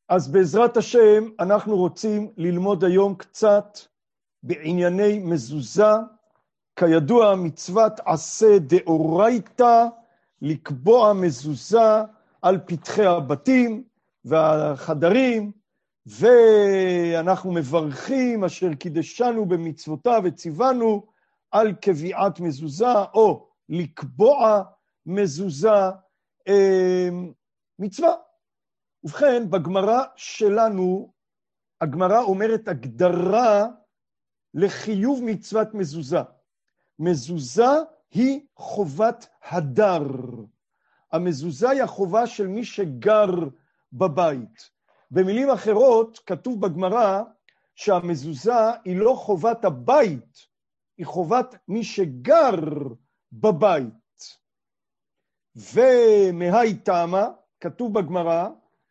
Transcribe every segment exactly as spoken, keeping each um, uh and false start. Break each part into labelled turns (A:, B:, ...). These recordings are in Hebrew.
A: אז בעזרת השם אנחנו רוצים ללמוד היום קצת בענייני מזוזה. כידוע מצוות עשה דאורייתא לקבוע מזוזה על פתחי הבתים והחדרים, ואנחנו מברכים אשר קידשנו במצוותיו וציוונו על קביעת מזוזה או לקבוע מזוזה, אה, מצווה. ובכן, בגמרא שלנו, הגמרא אומרת הגדרה לחיוב מצוות מזוזה. מזוזה היא חובת הדר. המזוזה היא החובה של מי שגר בבית. במילים אחרות, כתוב בגמרא שהמזוזה היא לא חובת הבית, היא חובת מי שגר בבית. ומהי תמה, כתוב בגמרא,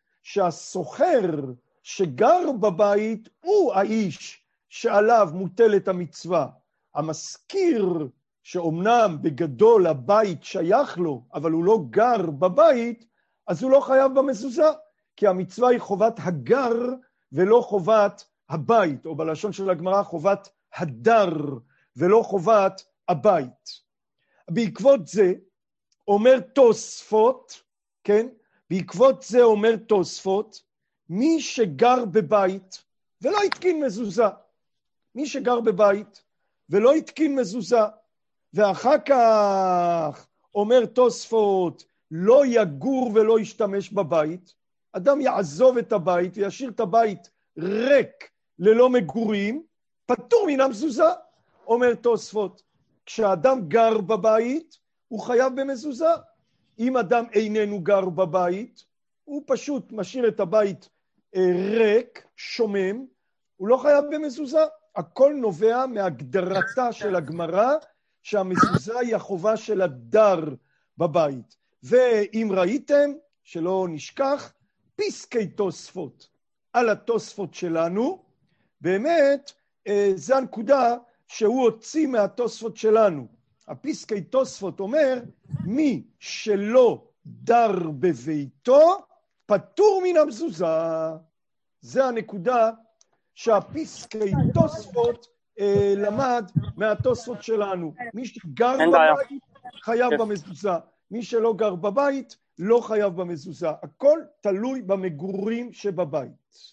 A: שהסוחר שגר בבית הוא האיש שעליו מוטלת המצווה. המזכיר שאומנם בגדול הבית שייך לו, אבל הוא לא גר בבית, אז הוא לא חייב במזוזה, כי המצווה היא חובת הגר ולא חובת הבית, או בלשון של הגמרא חובת הדר ולא חובת הבית. בעקבות זה אומר תוספות, כן? בעקבות זה אומר תוספות, מי שגר בבית ולא התקין מזוזה, מי שגר בבית ולא התקין מזוזה, ואחר כך אומר תוספות, לא יגור ולא ישתמש בבית, אדם יעזוב את הבית וישאיר את הבית ריק ללא מגורים, פטור מן המזוזה. אומר תוספות, כשאדם גר בבית הוא חייב במזוזה. אם אדם איננו גר בבית, הוא פשוט משאיר את הבית ריק, שומם, הוא לא חייב במזוזה. הכל נובע מהגדרתה של הגמרא, שהמזוזה היא החובה של הדר בבית. ואם ראיתם, שלא נשכח, פסקי תוספות על התוספות שלנו, באמת זה הנקודה שהוא הוציא מהתוספות שלנו. הפסקי תוספות אומר, מי שלא דר בביתו, פטור מן המזוזה. זה הנקודה שהפסקי תוספות אה, למד מהתוספות שלנו. מי שגר בבית חייב במזוזה, מי שלא גר בבית לא חייב במזוזה. הכל תלוי במגורים שבבית.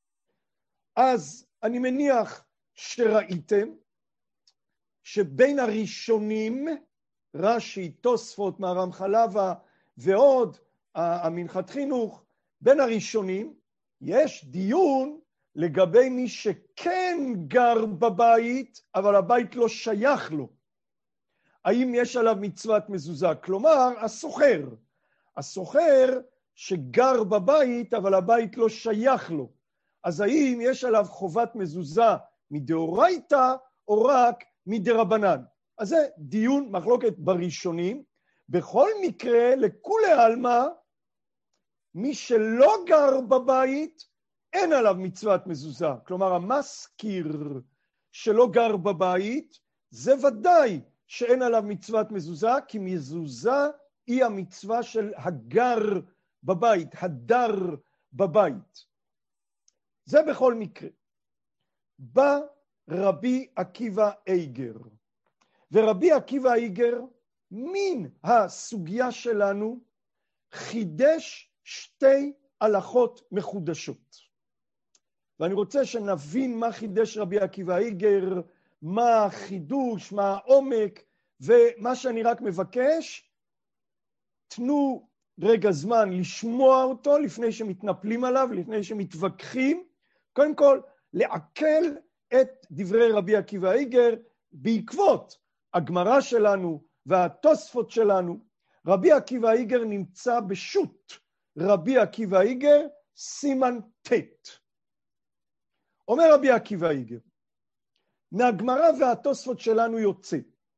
A: אז אני מניח שראיתם שבין הראשונים, רש"י, תוספות, מהרמח"ל ועוד המנחת חינוך, בין הראשונים יש דיון לגבי מי שכן גר בבית, אבל הבית לא שייך לו. האם יש עליו מצוות מזוזה? כלומר, הסוחר. הסוחר שגר בבית, אבל הבית לא שייך לו. אז האם יש עליו חובת מזוזה מדאורייתא או רק מדרבנן? אז זה דיון, מחלוקת בראשונים. בכל מקרה, לכולי עלמא, מי שלא גר בבית, אין עליו מצוות מזוזה. כלומר, המזכיר שלא גר בבית, זה ודאי שאין עליו מצוות מזוזה, כי מזוזה היא המצווה של הגר בבית, הדר בבית. זה בכל מקרה. בא רבי עקיבא איגר, ורבי עקיבא איגר, מן הסוגיה שלנו, חידש שתי הלכות מחודשות. ואני רוצה שנבין מה חידש רבי עקיבא איגר, מה החידוש, מה העומק, ומה שאני רק מבקש, תנו רגע זמן לשמוע אותו לפני שמתנפלים עליו, לפני שמתווכחים. קודם כל, לעכל את דברי רבי עקיבא איגר בעקבות הגמרא שלנו והתוספות שלנו. רבי עקיבא איגר נמצא בשו"ת רבי עקיבא איגר סימן ט'. אומר רבי עקיבא איגר, מהגמרא והתוספות שלנו יוצא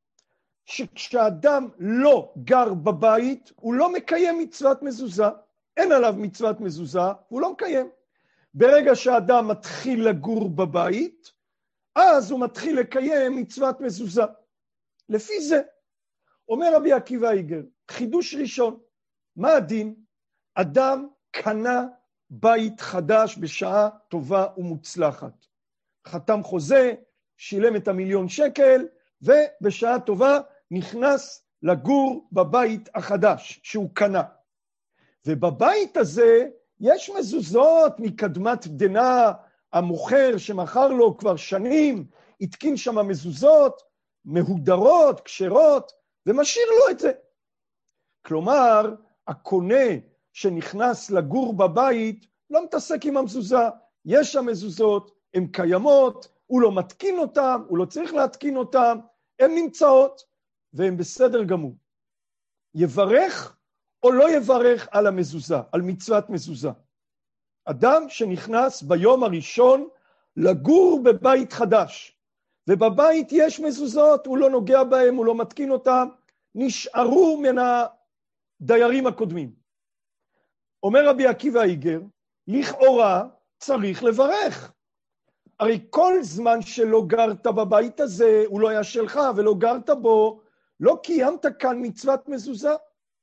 A: שכשאדם לא גר בבית הוא לא מקיים מצוות מזוזה, אין עליו מצוות מזוזה, הוא לא מקיים. ברגע שאדם מתחיל לגור בבית, אז הוא מתחיל לקיים מצוות מזוזה. לפי זה, אומר רבי עקיבא איגר, חידוש ראשון, מה הדין? אדם קנה בית חדש בשעה טובה ומוצלחת. חתם חוזה, שילם את המיליון שקל, ובשעה טובה נכנס לגור בבית החדש שהוא קנה. ובבית הזה יש מזוזות מקדמת דנא, המוכר שמכר לו כבר שנים, התקין שם מזוזות, מהודרות, כשרות, ומשאיר לו את זה. כלומר, הקונה שנכנס לגור בבית לא מתעסק עם המזוזה, יש שם מזוזות, הן קיימות, הוא לא מתקין אותן, הוא לא צריך להתקין אותן, הן נמצאות, והן בסדר גמור. יברך או לא יברך על המזוזה, על מצוות מזוזה. אדם שנכנס ביום הראשון לגור בבית חדש, ובבית יש מזוזות, הוא לא נוגע בהם, הוא לא מתקין אותם, נשארו מן הדיירים הקודמים. אומר רבי עקיבא איגר, לכאורה צריך לברך. הרי כל זמן שלא גרת בבית הזה, הוא לא היה שלך ולא גרת בו, לא קיימת כאן מצוות מזוזה.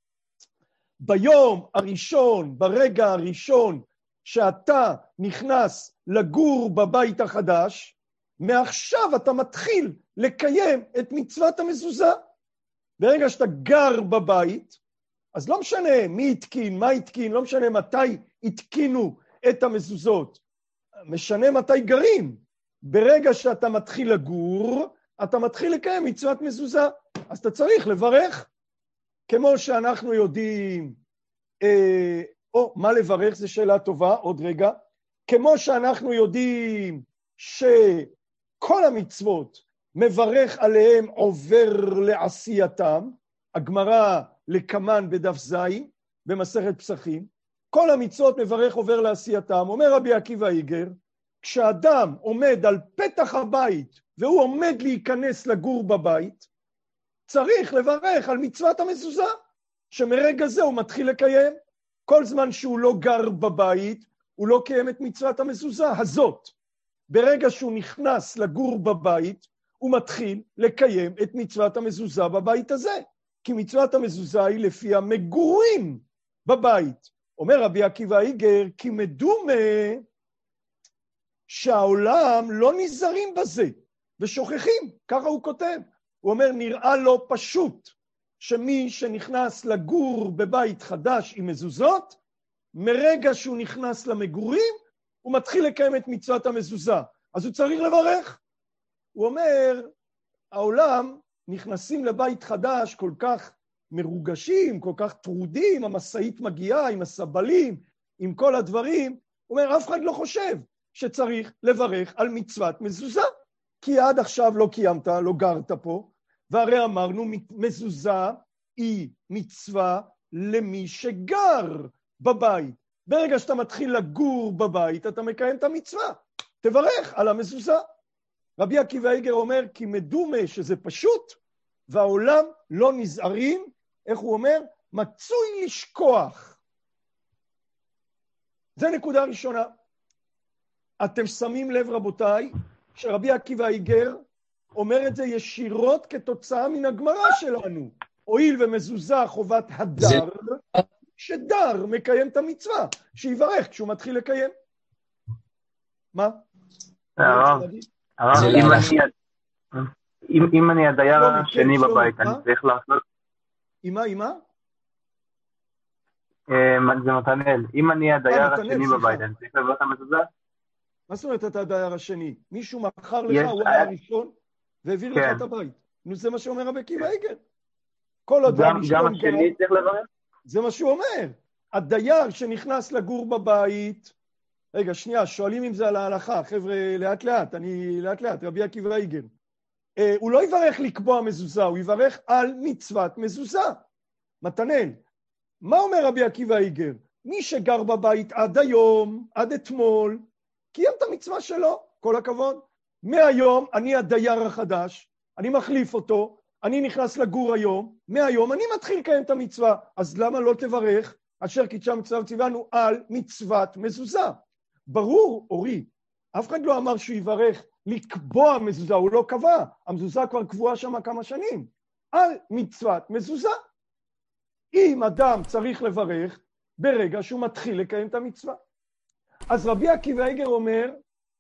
A: ביום הראשון, ברגע הראשון, שאתה נכנס לגור בבית החדש, מעכשיו אתה מתחיל לקיים את מצוות המזוזה. ברגע שאתה גר בבית, אז לא משנה מי התקין, מה התקין, לא משנה מתי התקינו את המזוזות, משנה מתי גרים. ברגע שאתה מתחיל לגור, אתה מתחיל לקיים מצוות מזוזה, אז אתה צריך לברך. כמו שאנחנו יודעים, אה, או מה לברך, זו שאלה טובה, עוד רגע, כמו שאנחנו יודעים שכל המצוות מברך עליהם עובר לעשייתם, הגמרא לקמן בדף זין, במסכת פסחים, כל המצוות מברך עובר לעשייתם. אומר רבי עקיבא איגר, כשאדם עומד על פתח הבית, והוא עומד להיכנס לגור בבית, צריך לברך על מצוות המזוזה, שמרגע זה הוא מתחיל לקיים. כל זמן שהוא לא גר בבית, הוא לא קיים את מצוות המזוזה הזאת. ברגע שהוא נכנס לגור בבית, הוא מתחיל לקיים את מצוות המזוזה בבית הזה. כי מצוות המזוזה היא לפי המגורים בבית. אומר רבי עקיבא איגר, כי מדומה שהעולם לא נזהרים בזה, ושוכחים, ככה הוא כותב. הוא אומר, נראה לו פשוט, שמי שנכנס לגור בבית חדש עם מזוזות, מרגע שהוא נכנס למגורים, הוא מתחיל לקיים את מצוות המזוזה. אז הוא צריך לברך. הוא אומר, העולם נכנסים לבית חדש כל כך מרוגשים, כל כך טרודים, המשאית מגיעה עם הסבלים, עם כל הדברים. הוא אומר, אף אחד לא חושב שצריך לברך על מצוות מזוזה, כי עד עכשיו לא קיימת, לא גרת פה, והרי אמרנו, מזוזה היא מצווה למי שגר בבית. ברגע שאתה מתחיל לגור בבית, אתה מקיים את המצווה. תברך על המזוזה. רבי עקיבא איגר אומר, כי מדומה שזה פשוט, והעולם לא נזהרים, איך הוא אומר? מצוי לשכוח. זה נקודה ראשונה. אתם שמים לב רבותיי, שרבי עקיבא איגר אומר את זה ישירות כתוצאה מן הגמרא שלנו. הואיל ומזוזה חובת הדר, שדר מקיים את המצווה, שיברך כשהוא מתחיל לקיים. מה?
B: הרב, אם אני הדייר השני בבית, אני צריך לעשות...
A: עם מה, עם מה?
B: זה מתנאל. אם אני הדייר השני בבית, אני צריך לברך את המזוזה?
A: מה זאת אומרת אתה הדייר השני? מישהו מכר לך, הוא היה הראשון, והעביר לך את הבית. נו, זה מה שאומר רבי עקיבא איגר. כל אדם
B: גם השני צריך לברך?
A: זה מה שהוא אומר. הדייר שנכנס לגור בבית, רגע, שנייה, שואלים אם זה על ההלכה, חבר'ה, לאט לאט, אני לאט לאט, רבי עקיבא איגר. אה, הוא לא יברך לקבוע מזוזה, הוא יברך על מצוות מזוזה. מתנאל, מה אומר רבי עקיבא איגר? מי שגר בבית עד היום, עד אתמול, קיים את המצווה שלו, כל הכבוד. מהיום אני הדייר החדש, אני מחליף אותו, אני נכנס לגור היום, מהיום אני מתחיל לקיים את המצווה, אז למה לא תברך? אשר קידשה מצווה וציוונו על מצוות מזוזה. ברור, אורי, אף אחד לא אמר שהוא יברך לקבוע מזוזה, הוא לא קבע, המזוזה כבר קבועה שם כמה שנים, על מצוות מזוזה. אם אדם צריך לברך ברגע שהוא מתחיל לקיים את המצווה. אז רבי עקיבא איגר אומר,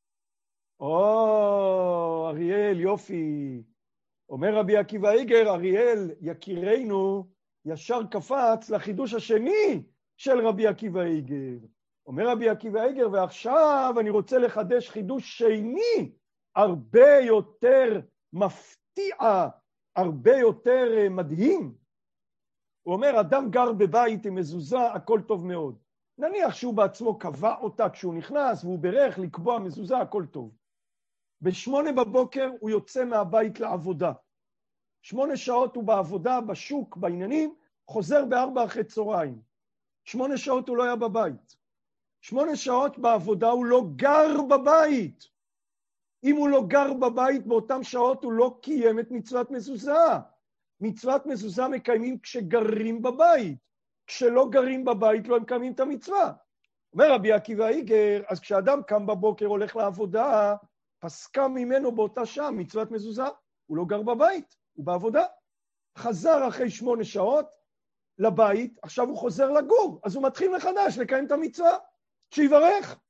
A: או, אריאל, יופי. אומר רבי עקיבא איגר, אריאל, יקירנו, ישר קפץ לחידוש השני של רבי עקיבא איגר. אומר רבי עקיבא איגר, ועכשיו אני רוצה לחדש חידוש שני, הרבה יותר מפתיע, הרבה יותר מדהים. הוא אומר, אדם גר בבית עם מזוזה, הכל טוב מאוד. נניח שהוא בעצמו קבע אותה כשהוא נכנס, והוא ברך לקבוע מזוזה, הכל טוב. בשמונה בבוקר הוא יוצא מהבית לעבודה. שמונה שעות הוא בעבודה, בשוק, בעניינים, חוזר בארבע אחרי צהריים. שמונה שעות הוא לא היה בבית. שמונה שעות בעבודה הוא לא גר בבית. אם הוא לא גר בבית, באותם שעות הוא לא קיים את מצוות מזוזה. מצוות מזוזה מקיימים כשגרים בבית. כשלא גרים בבית לא מקיימים את המצווה. אומר רבי עקיבא איגר, אז כשאדם קם בבוקר הולך לעבודה, פסקה ממנו באותה שעה מצוות מזוזה. הוא לא גר בבית, הוא בעבודה. חזר אחרי שמונה שעות לבית, עכשיו הוא חוזר לגור, אז הוא מתחיל מחדש לקיים את המצווה. שיברך.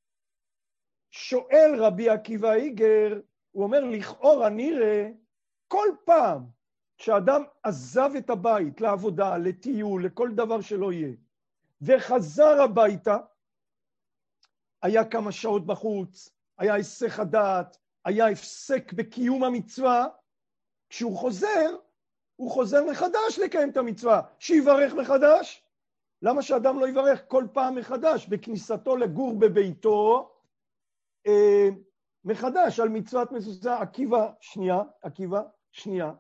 A: שואל רבי עקיבא איגר, הוא אומר, לכאורה נראה, כל פעם שאדם עזב את הבית לעבודה, לטיול, לכל דבר שלא יהיה, וחזר הביתה, היה כמה שעות בחוץ, היה היסח הדעת, היה הפסק בקיום המצווה, כשהוא חוזר, הוא חוזר מחדש לקיים את המצווה, שיברך מחדש. למה שאדם לא יברך כל פעם מחדש, בכניסתו לגור בביתו, אה, מחדש על מצוות מזוזה? עקיבא, שנייה, עקיבא, שנייה.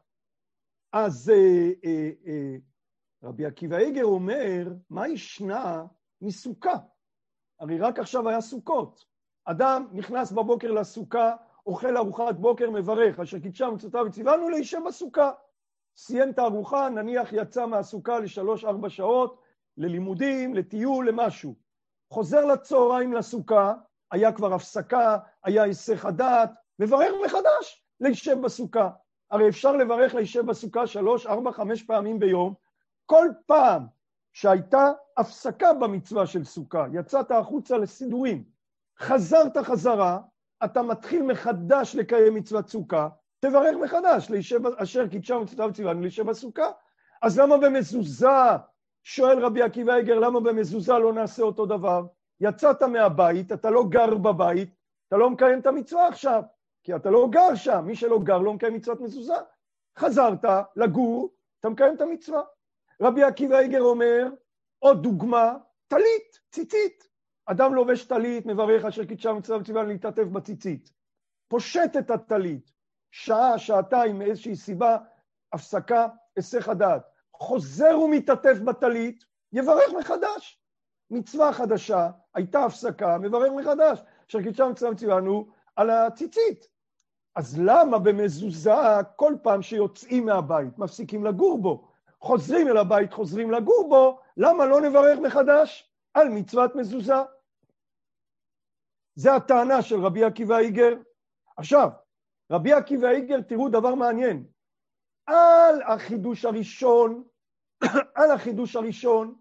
A: אז אה, אה, אה, רבי עקיבא איגר אומר, מה ישנה מסוכה? הרי רק עכשיו היה סוכות. אדם נכנס בבוקר לסוכה, אוכל ארוחת בוקר, מברך, אשר קידשה מצוותיו וציוונו להישב בסוכה. סיים את הארוחה, נניח יצא מהסוכה לשלוש ארבע שעות, ללימודים, לטיול, למשהו. חוזר לצהריים לסוכה, היה כבר הפסקה, היה היסח הדעת, מברך מחדש להישב בסוכה. הרי אפשר לברך להישב בסוכה שלוש, ארבע, חמש פעמים ביום. כל פעם שהייתה הפסקה במצווה של סוכה, יצאת החוצה לסידורים, חזרת חזרה, אתה מתחיל מחדש לקיים מצוות סוכה, תברך מחדש, להישב, אשר קידשה מצוותיו וציוונו להישב בסוכה. אז למה במזוזה, שואל רבי עקיבא איגר, למה במזוזה לא נעשה אותו דבר? יצאת מהבית, אתה לא גר בבית, אתה לא מקיים את המצווה עכשיו, כי אתה לא גר שם, מי שלא גר לא מקיים מצוות מזוזה. חזרת לגור, אתה מקיים את המצווה. רבי עקיבא איגר אומר, עוד דוגמה, טלית, ציצית. אדם לובש טלית, מברך אשר קידשה מצוותיו וציוונו להתעטף בציצית. פושט את הטלית, שעה, שעתיים, מאיזושהי סיבה, הפסקה, היסח הדעת. חוזר ומתעטף בטלית, יברך מחדש. מצווה חדשה, הייתה הפסקה, מברך מחדש. אשר קידשה מצוותיו וציוונו על הציצית. אז למה במזוזה כל פעם שיוצאים מהבית, מפסיקים לגור בו, חוזרים אל הבית, חוזרים לגור בו, למה לא נברך מחדש על מצוות מזוזה? זה הטענה של רבי עקיבא איגר. עכשיו, רבי עקיבא איגר, תראו דבר מעניין. על החידוש הראשון, על החידוש הראשון,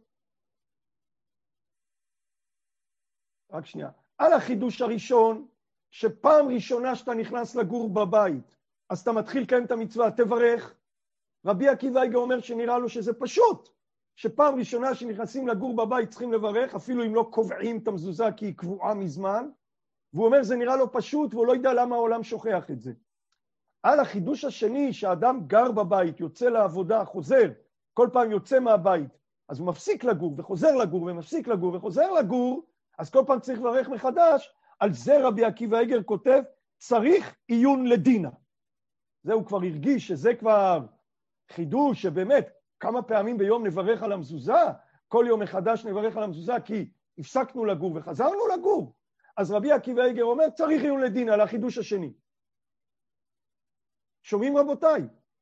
A: רק שנייה, על החידוש הראשון, שפעם ראשונה שאתה נכנס לגור בבית, אז אתה מתחיל לקיים את המצווה, תברך. רבי עקיבא איגר אומר שנראה לו שזה פשוט, שפעם ראשונה שנכנסים לגור בבית צריכים לברך, אפילו אם לא קובעים את המזוזה כי היא קבועה מזמן, והוא אומר זה נראה לו פשוט, והוא לא יודע למה העולם שוכח את זה. על החידוש השני, שאדם גר בבית, יוצא לעבודה, חוזר, כל פעם יוצא מהבית, אז הוא מפסיק לגור וחוזר לגור ומפסיק לגור וחוזר לגור, אז כל פעם צריך לברך מחדש. על זה רבי עקיבא איגר כותב, צריך עיון לדינה. זה הוא כבר הרגיש שזה כבר חידוש, שבאמת כמה פעמים ביום נברך על המזוזה, כל יום מחדש נברך על המזוזה, כי הפסקנו לגור וחזרנו לגור. אז רבי עקיבא איגר אומר, צריך עיון לדינה, על החידוש השני. שומעים רבותיי?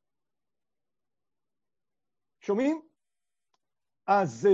A: שומעים? אז...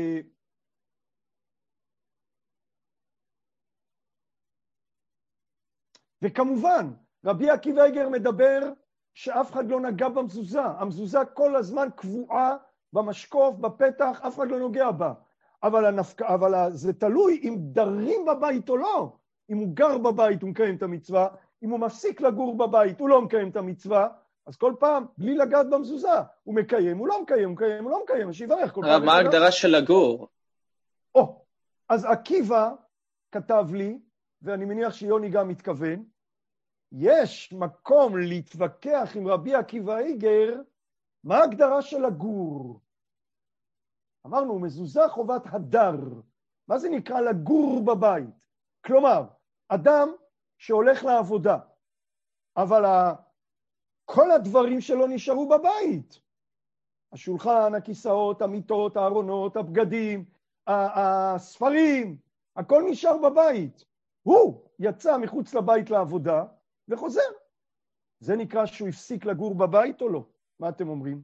A: וכמובן, רבי עקיבא איגר מדבר שאף אחד לא נגע במזוזה. המזוזה כל הזמן קבועה במשקוף, בפתח, אף אחד לא נוגע בה. אבל, הנפק... אבל זה תלוי אם דרים בבית או לא. אם הוא גר בבית הוא מקיים את המצווה, אם הוא מפסיק לגור בבית הוא לא מקיים את המצווה, אז כל פעם, בלי לגעת במזוזה, הוא מקיים, הוא לא מקיים, הוא מקיים, הוא לא מקיים, שיברך כל פעם.
C: מה ההגדרה של לגור?
A: או, אז עקיבא כתב לי, ואני מניח שיוני גם מתכוון, יש מקום להתווכח עם רבי עקיבא איגר, מה ההגדרה של לגור? אמרנו, מזוזה חובת הדר. מה זה נקרא לגור בבית? כלומר, אדם שהולך לעבודה, אבל ה... כל הדברים שלו נשארו בבית. השולחן, הכיסאות, המיטות, הארונות, הבגדים, הספרים, הכל נשאר בבית. הוא יצא מחוץ לבית לעבודה וחוזר. זה נקרא שהוא הפסיק לגור בבית או לא? מה אתם אומרים?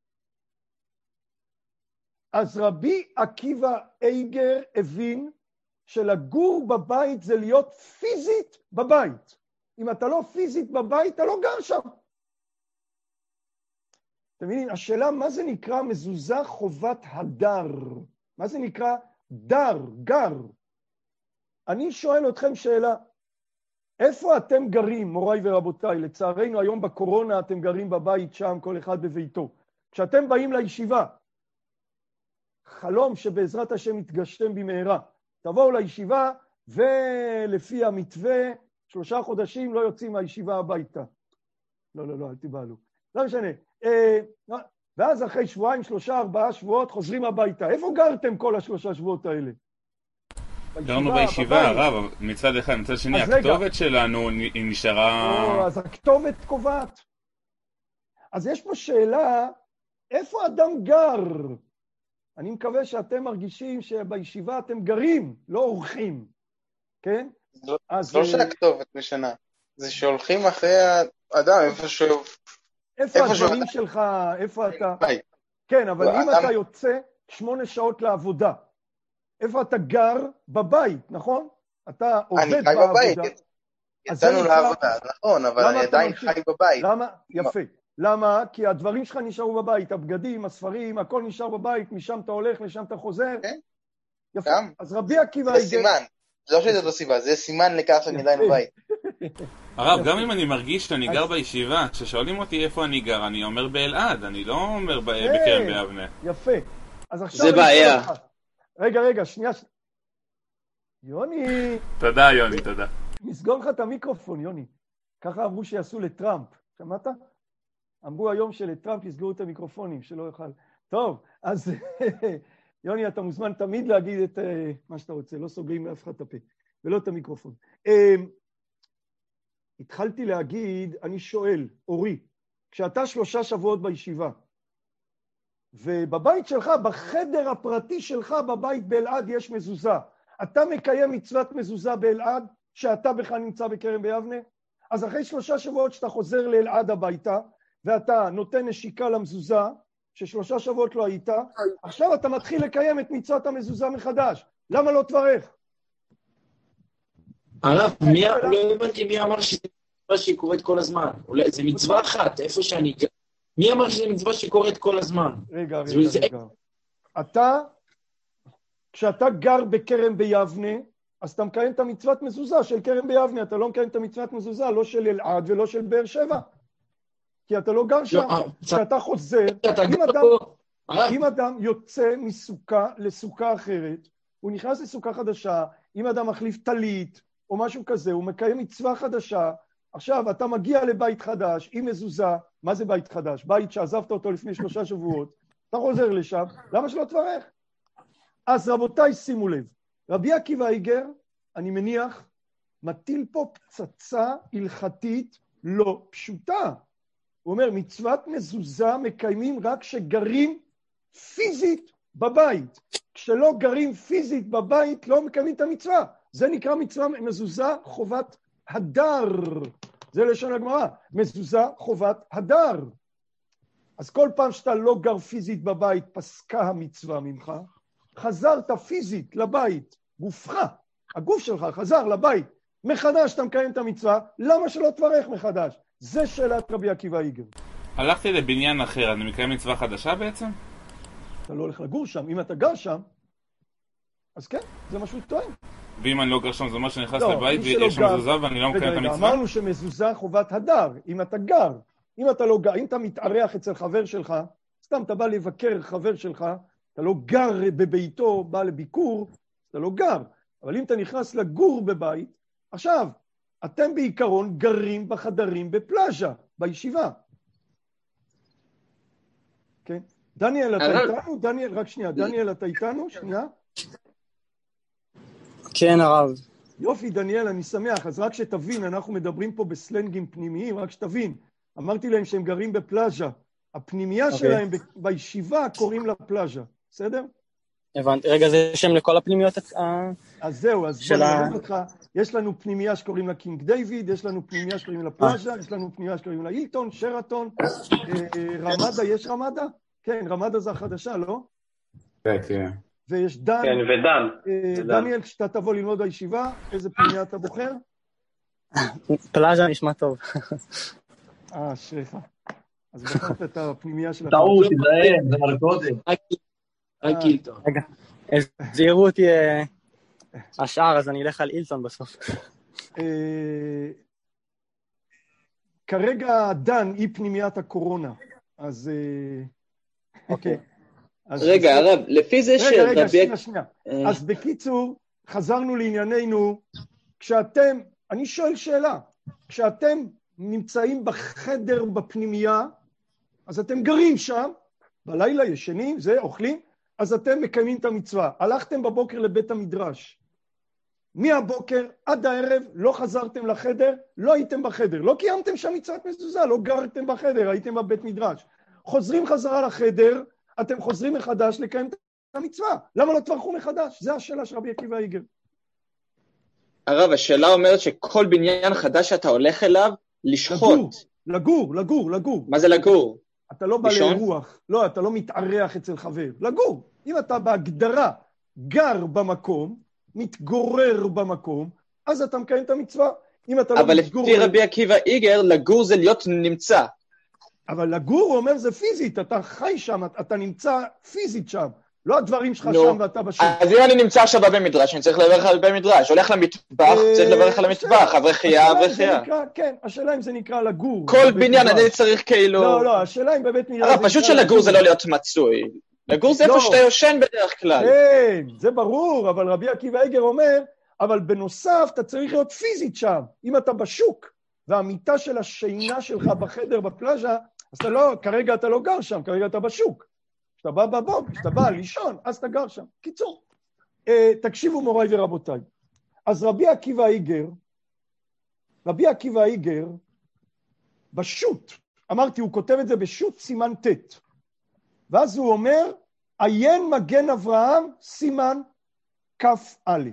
A: אז רבי עקיבא איגר הבין שלגור בבית זה להיות פיזית בבית. אם אתה לא פיזית בבית, אתה לא גר שם. אתם מבינים? השאלה מה זה נקרא מזוזה חובת הדר? מה זה נקרא דר, גר? אני שואל אתכם שאלה, איפה אתם גרים, מוריי ורבותיי? לצערנו היום בקורונה אתם גרים בבית שם, כל אחד בביתו. כשאתם באים לישיבה, חלום שבעזרת השם יתגשתם במהרה, תבואו לישיבה ולפי המתווה, שלושה חודשים לא יוצאים מהישיבה הביתה. לא, לא, לא, אל תיבהלו. לא משנה. ואז אחרי שבועיים, שלושה, ארבעה שבועות חוזרים הביתה. איפה גרתם כל השלושה שבועות האלה?
D: גרנו בישיבה, הרב, מצד אחד, מצד שני, הכתובת שלנו היא נשארה...
A: אז הכתובת קובעת. אז יש פה שאלה, איפה אדם גר? אני מקווה שאתם מרגישים שבישיבה אתם גרים, לא אורחים, כן?
E: זה לא שהכתובת משנה, זה שהולכים אחרי האדם, איפה שהוא...
A: איפה הדברים שלך, איפה אתה... כן, אבל אם אתה יוצא שמונה שעות לעבודה, איפה אתה גר? בבית, נכון? אתה עובד בעבודה.
E: אני חי בבית, יצאנו לעבודה, נכון, אבל אני עדיין חי בבית.
A: למה? יפה. למה? כי הדברים שלך נשארו בבית, הבגדים, הספרים, הכל נשאר בבית, משם אתה הולך, לשם אתה חוזר. יפה. אז רבי עקיבא...
E: זה סימן, זה לא שזה לא סיבה, זה סימן לכך שאני עדיין בבית.
D: הרב, גם אם אני מרגיש שאני גר בישיבה, כששואלים אותי איפה אני גר, אני אומר באלעד, אני לא אומר בקרן ביבנה.
A: יפה.
C: זה בעיה.
A: רגע, רגע, שנייה. יוני.
D: תודה, יוני, תודה.
A: נסגור לך את המיקרופון, יוני. ככה אמרו שיעשו לטראמפ. שמעת? אמרו היום שלטראמפ יסגרו את המיקרופונים, שלא יוכל. טוב, אז יוני, אתה מוזמן תמיד להגיד את מה שאתה רוצה, לא סוגרים מאף אחד את הפה, ולא את המיקרופון. התחלתי להגיד, אני שואל, אורי, כשאתה שלושה שבועות בישיבה, ובבית שלך, בחדר הפרטי שלך, בבית באלעד יש מזוזה, אתה מקיים מצוות מזוזה באלעד, שאתה בכלל נמצא בכרם ביבנה? אז אחרי שלושה שבועות שאתה חוזר לאלעד הביתה, ואתה נותן נשיקה למזוזה, ששלושה שבועות לא היית, עכשיו אתה מתחיל לקיים את מצוות המזוזה מחדש. למה לא תברך?
C: הרב, לא הבנתי מי אמר שזה מצווה שהיא קורית כל הזמן. זה מצווה אחת, איפה שאני... מי אמר שזה מצווה שהיא קורית כל הזמן?
A: רגע, רגע, רגע. אתה, כשאתה גר בכרם ביבנה, אז אתה מקיים את המצוות מזוזה של כרם ביבנה, אתה לא מקיים את המצוות מזוזה, לא של אלעד ולא של באר שבע. כי אתה לא גר שם. כשאתה חוזר, אם אדם יוצא מסוכה לסוכה אחרת, הוא נכנס לסוכה חדשה, אם אדם מחליף טלית או משהו כזה, הוא מקיים מצווה חדשה, עכשיו אתה מגיע לבית חדש, עם מזוזה, מה זה בית חדש? בית שעזבת אותו לפני שלושה שבועות, אתה חוזר לשם, למה שלא תברך? אז רבותיי, שימו לב, רבי עקיבא איגר, אני מניח, מטיל פה פצצה הלכתית לא פשוטה. הוא אומר, מצוות מזוזה מקיימים רק כשגרים פיזית בבית. כשלא גרים פיזית בבית, לא מקיימים את המצווה. זה נקרא מצווה מזוזה חובת הדר. זה לשון הגמרא. מזוזה חובת הדר. אז כל פעם שאתה לא גר פיזית בבית, פסקה המצווה ממך, חזרת פיזית לבית, גופך, הגוף שלך חזר לבית, מחדש אתה מקיים את המצווה, למה שלא תברך מחדש? זה שאלת רבי עקיבא איגר.
D: הלכתי לבניין אחר, אני מקיים מצווה חדשה בעצם?
A: אתה לא הולך לגור שם, אם אתה גר שם, אז כן, זה מה שהוא טוען.
D: ואם אני לא גר שם, זה אומר שנכנס
A: לא,
D: לבית
A: מי שלא
D: ויש שם
A: גר-
D: מזוזה ואני לא
A: רגע,
D: מקיים את
A: רגע,
D: המצווה?
A: אמרנו שמזוזה חובת הדר, אם אתה גר. אם אתה לא גר, אם אתה מתארח אצל חבר שלך, סתם אתה בא לבקר חבר שלך, אתה לא גר בביתו, בא לביקור, אתה לא גר. אבל אם אתה נכנס לגור בבית, עכשיו, אתם בעיקרון גרים בחדרים בפלאז'ה, בישיבה. כן? דניאל, אתה
F: אבל-
A: איתנו? דניאל, רק שנייה, דניאל, אתה איתנו? שנייה.
G: כן, הרב.
A: יופי, דניאל, אני שמח. אז רק שתבין, אנחנו מדברים פה בסלנגים פנימיים, רק שתבין. אמרתי להם שהם גרים בפלאז'ה. הפנימייה
G: אוקיי.
A: שלהם ב- בישיבה קוראים לה פלאז'ה. בסדר?
G: הבנתי. רגע, זה שם לכל הפנימיות? ה-
A: אז זהו, אז בוא
G: של ה-
A: נראה אותך. יש לנו פנימייה שקוראים לה קינג דיוויד, יש לנו פנימייה שקוראים לה פלאז'ה, יש לנו פנימייה שקוראים לה הילטון, שרתון, אה, אה, רמדה, יש רמדה? כן, רמדה זה החדשה, לא?
D: כן, כן.
A: ויש דן.
F: כן, ודן.
A: אה,
F: ודן.
A: דניאל, כשאתה תבוא ללמוד בישיבה, איזה פנימייה אתה בוחר?
G: פלאז'ה נשמע טוב.
A: אה, אשריך. אז בחרת את הפנימייה של
H: טעות, תיזהר, זה מלכודת.
C: רק הילטון.
G: רגע, זהירו אותי אה, השאר, אז אני אלך על אילטון בסוף.
A: אה, כרגע דן היא פנימיית הקורונה, אז... אה,
G: אוקיי.
A: אז
F: רגע,
A: בסדר.
F: הרב, לפי זה
A: רגע, רגע,
F: שרבי...
A: שנייה, שנייה. אז בקיצור, חזרנו לענייננו, כשאתם, אני שואל שאלה, כשאתם נמצאים בחדר בפנימייה, אז אתם גרים שם, בלילה ישנים, זה, אוכלים, אז אתם מקיימים את המצווה. הלכתם בבוקר לבית המדרש. מהבוקר עד הערב לא חזרתם לחדר, לא הייתם בחדר. לא קיימתם שם מצוות מזוזה, לא גרתם בחדר, הייתם בבית מדרש. חוזרים חזרה לחדר, אתם חוזרים מחדש לקיים את המצווה. למה לא תברכו מחדש? זה השאלה של רבי עקיבא איגר.
F: הרב, השאלה אומרת שכל בניין חדש שאתה הולך אליו, לשחוט.
A: לגור, לגור, לגור, לגור.
F: מה זה לגור?
A: אתה לא בא
F: לישון?
A: לאירוח, לא, אתה לא מתארח אצל חבר. לגור. אם אתה בהגדרה גר במקום, מתגורר במקום, אז אתה מקיים את המצווה. אם אתה לא
F: אבל
A: מתגורר...
F: לפי רבי עקיבא איגר, לגור זה להיות נמצא.
A: אבל לגור, הוא אומר, זה פיזית, אתה חי שם, אתה נמצא פיזית שם. לא הדברים שלך
F: נו.
A: שם ואתה בשם.
F: אז אם אני נמצא עכשיו בבית מדרש, אני צריך לברך על בית מדרש. הולך למטבח, צריך לברך על המטבח, אברכיה, אברכיה.
A: כן, השאלה אם זה נקרא לגור.
F: כל
A: בבית
F: בניין
A: מדרש.
F: אני צריך כאילו...
A: לא, לא, השאלה אם בבית מדרש...
F: הרב, פשוט שלגור זה לא להיות מצוי. לגור זה
A: לא.
F: איפה שאתה יושן בדרך כלל.
A: כן, זה ברור, אבל רבי עקיבא איגר אומר, אבל בנוסף אתה צריך להיות פיזית שם. אם אתה בשוק, והמיטה של השינה שלך בחדר בפלאז'ה, אז אתה לא, כרגע אתה לא גר שם, כרגע אתה בשוק. כשאתה בא בבוקר, כשאתה בא לישון, אז אתה גר שם. קיצור, אה, תקשיבו מוריי ורבותיי. אז רבי עקיבא איגר, רבי עקיבא איגר, בשו"ת, אמרתי, הוא כותב את זה בשו"ת סימן ט', ואז הוא אומר, עיין מגן אברהם סימן כף א'.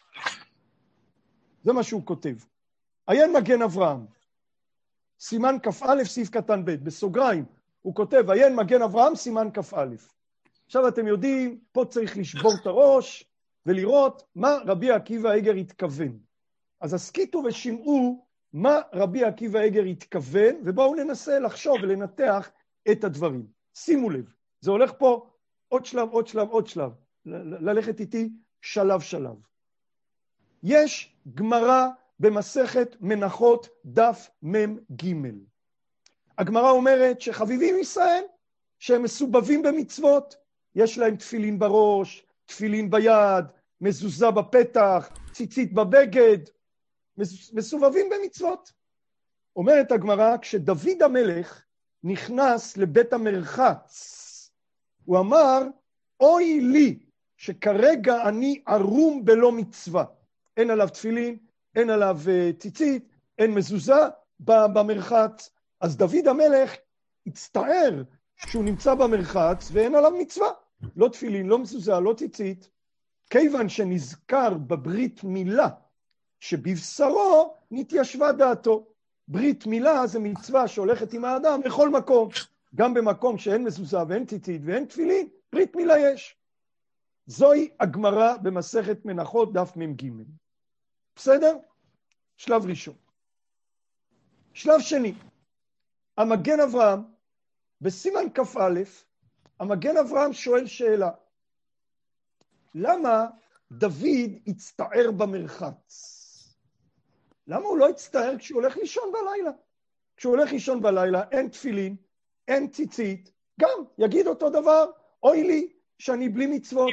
A: זה מה שהוא כותב. עיין מגן אברהם, סימן כף א', סעיף קטן ב', בסוגריים, הוא כותב, עיין מגן אברהם, סימן כף א'. עכשיו אתם יודעים, פה צריך לשבור את הראש ולראות מה רבי עקיבא איגר התכוון. אז הסכיתו ושמעו מה רבי עקיבא איגר התכוון, ובואו ננסה לחשוב ולנתח את הדברים. שימו לב, זה הולך פה עוד שלב, עוד שלב, עוד שלב. ל- ללכת איתי שלב שלב. יש גמרא במסכת מנחות דף מם ג'. הגמרא אומרת שחביבים ישראל, שהם מסובבים במצוות, יש להם תפילין בראש, תפילין ביד, מזוזה בפתח, ציצית בבגד, מסובבים במצוות. אומרת הגמרא, כשדוד המלך נכנס לבית המרחץ, הוא אמר, אוי לי שכרגע אני ערום בלא מצווה. אין עליו תפילין, אין עליו ציצית, אין מזוזה במרחץ. אז דוד המלך הצטער שהוא נמצא במרחץ ואין עליו מצווה. לא תפילין, לא מזוזה, לא ציצית. כיוון שנזכר בברית מילה, שבבשרו נתיישבה דעתו. ברית מילה זה מצווה שהולכת עם האדם לכל מקום. גם במקום שאין מזוזה ואין ציצית ואין תפילין, ברית מילה יש. זוהי הגמרא במסכת מנחות דף מ"ג. בסדר? שלב ראשון. שלב שני. המגן אברהם, בסימן כ"א, המגן אברהם שואל שאלה. למה דוד הצטער במרחץ. למה הוא לא הצטער כשהוא הולך לישון בלילה? כשהוא הולך לישון בלילה, אין תפילין, אין ציצית, גם יגיד אותו דבר, אוי לי שאני בלי מצוות.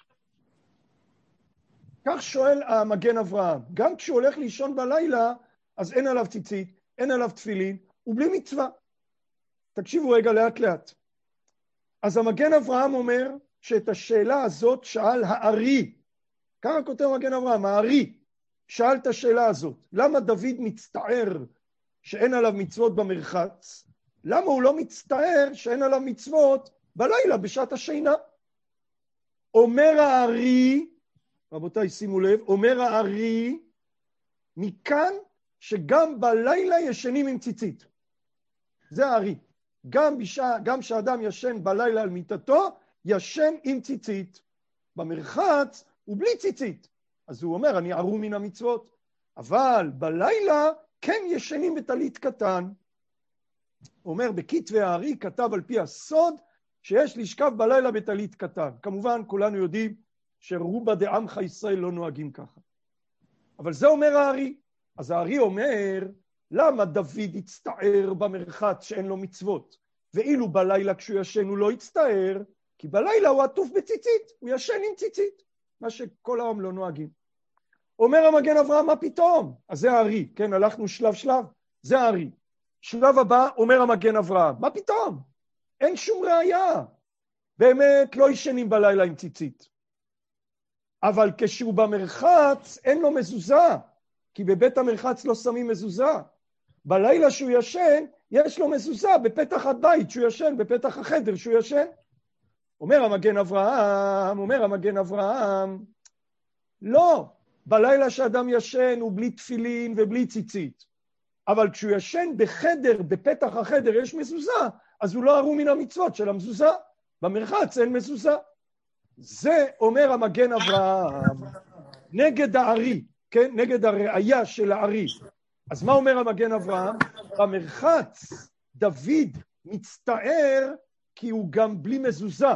A: כך שואל המגן אברהם, גם כשהוא הולך לישון בלילה, אז אין עליו ציצית, אין עליו תפילין, הוא בלי מצווה. תקשיבו רגע לאט לאט. אז המגן אברהם אומר שאת השאלה הזאת שאל הארי. ככה כותב המגן אברהם, הארי שאל את השאלה הזאת. למה דוד מצטער שאין עליו מצוות במרחץ? למה הוא לא מצטער שאין עליו מצוות בלילה בשעת השינה? אומר הארי, רבותיי שימו לב, אומר הארי, מכאן שגם בלילה ישנים עם ציצית. זה הארי. גם בשעה, גם שאדם ישן בלילה על מיטתו, ישן עם ציצית. במרחץ הוא בלי ציצית. אז הוא אומר, אני ערום מן המצוות. אבל בלילה כן ישנים בטלית קטן. הוא אומר, בכתבי הארי כתב על פי הסוד, שיש לשכב בלילה בטלית קטן. כמובן, כולנו יודעים שרובה דעמך ישראל לא נוהגים ככה. אבל זה אומר הארי. אז הארי אומר, למה דוד הצטער במרחץ שאין לו מצוות? ואילו בלילה כשהוא ישן הוא לא הצטער, כי בלילה הוא עטוף בציצית, הוא ישן עם ציצית, מה שכל העם לא נוהגים. אומר המגן אברהם, מה פתאום? אז זה הארי, כן, הלכנו שלב שלב, זה הארי. שלב הבא אומר המגן אברהם, מה פתאום? אין שום ראיה. באמת לא ישנים בלילה עם ציצית. אבל כשהוא במרחץ אין לו מזוזה, כי בבית המרחץ לא שמים מזוזה. בלילה שהוא ישן, יש לו מזוזה בפתח הבית שהוא ישן, בפתח החדר שהוא ישן. אומר המגן אברהם, אומר המגן אברהם, לא, בלילה שאדם ישן הוא בלי תפילין ובלי ציצית. אבל כשהוא ישן בחדר, בפתח החדר יש מזוזה, אז הוא לא ערום מן המצוות של המזוזה. במרחץ אין מזוזה. זה אומר המגן אברהם, נגד הארי, כן? נגד הראייה של הארי. אז מה אומר המגן אברהם? במרחץ דוד מצטער כי הוא גם בלי מזוזה.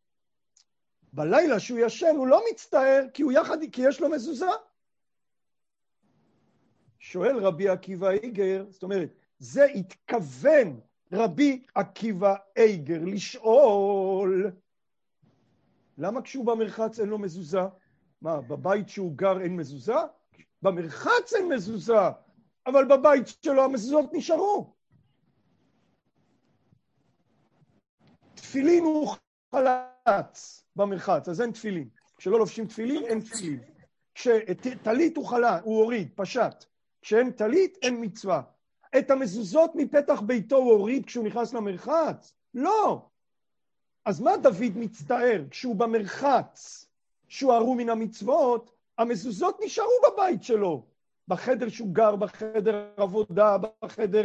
A: בלילה שהוא ישן הוא לא מצטער כי הוא יחד, כי יש לו מזוזה. שואל רבי עקיבא איגר, זאת אומרת, זה התכוון רבי עקיבא איגר לשאול, למה כשהוא במרחץ אין לו מזוזה? מה, בבית שהוא גר אין מזוזה? במרחץ אין מזוזה, אבל בבית שלו המזוזות נשארו. תפילין הוא חלץ במרחץ, אז אין תפילין. כשלא לובשים תפילין, אין תפילין. כשתלית הוא חלץ, הוא הוריד, פשט. כשאין תלית, אין מצווה. את המזוזות מפתח ביתו הוא הוריד כשהוא נכנס למרחץ? לא. אז מה דוד מצטער? כשהוא במרחץ, שהוא ערום מן המצוות, המזוזות נשארו בבית שלו. בחדר שהוא גר, בחדר עבודה, בחדר,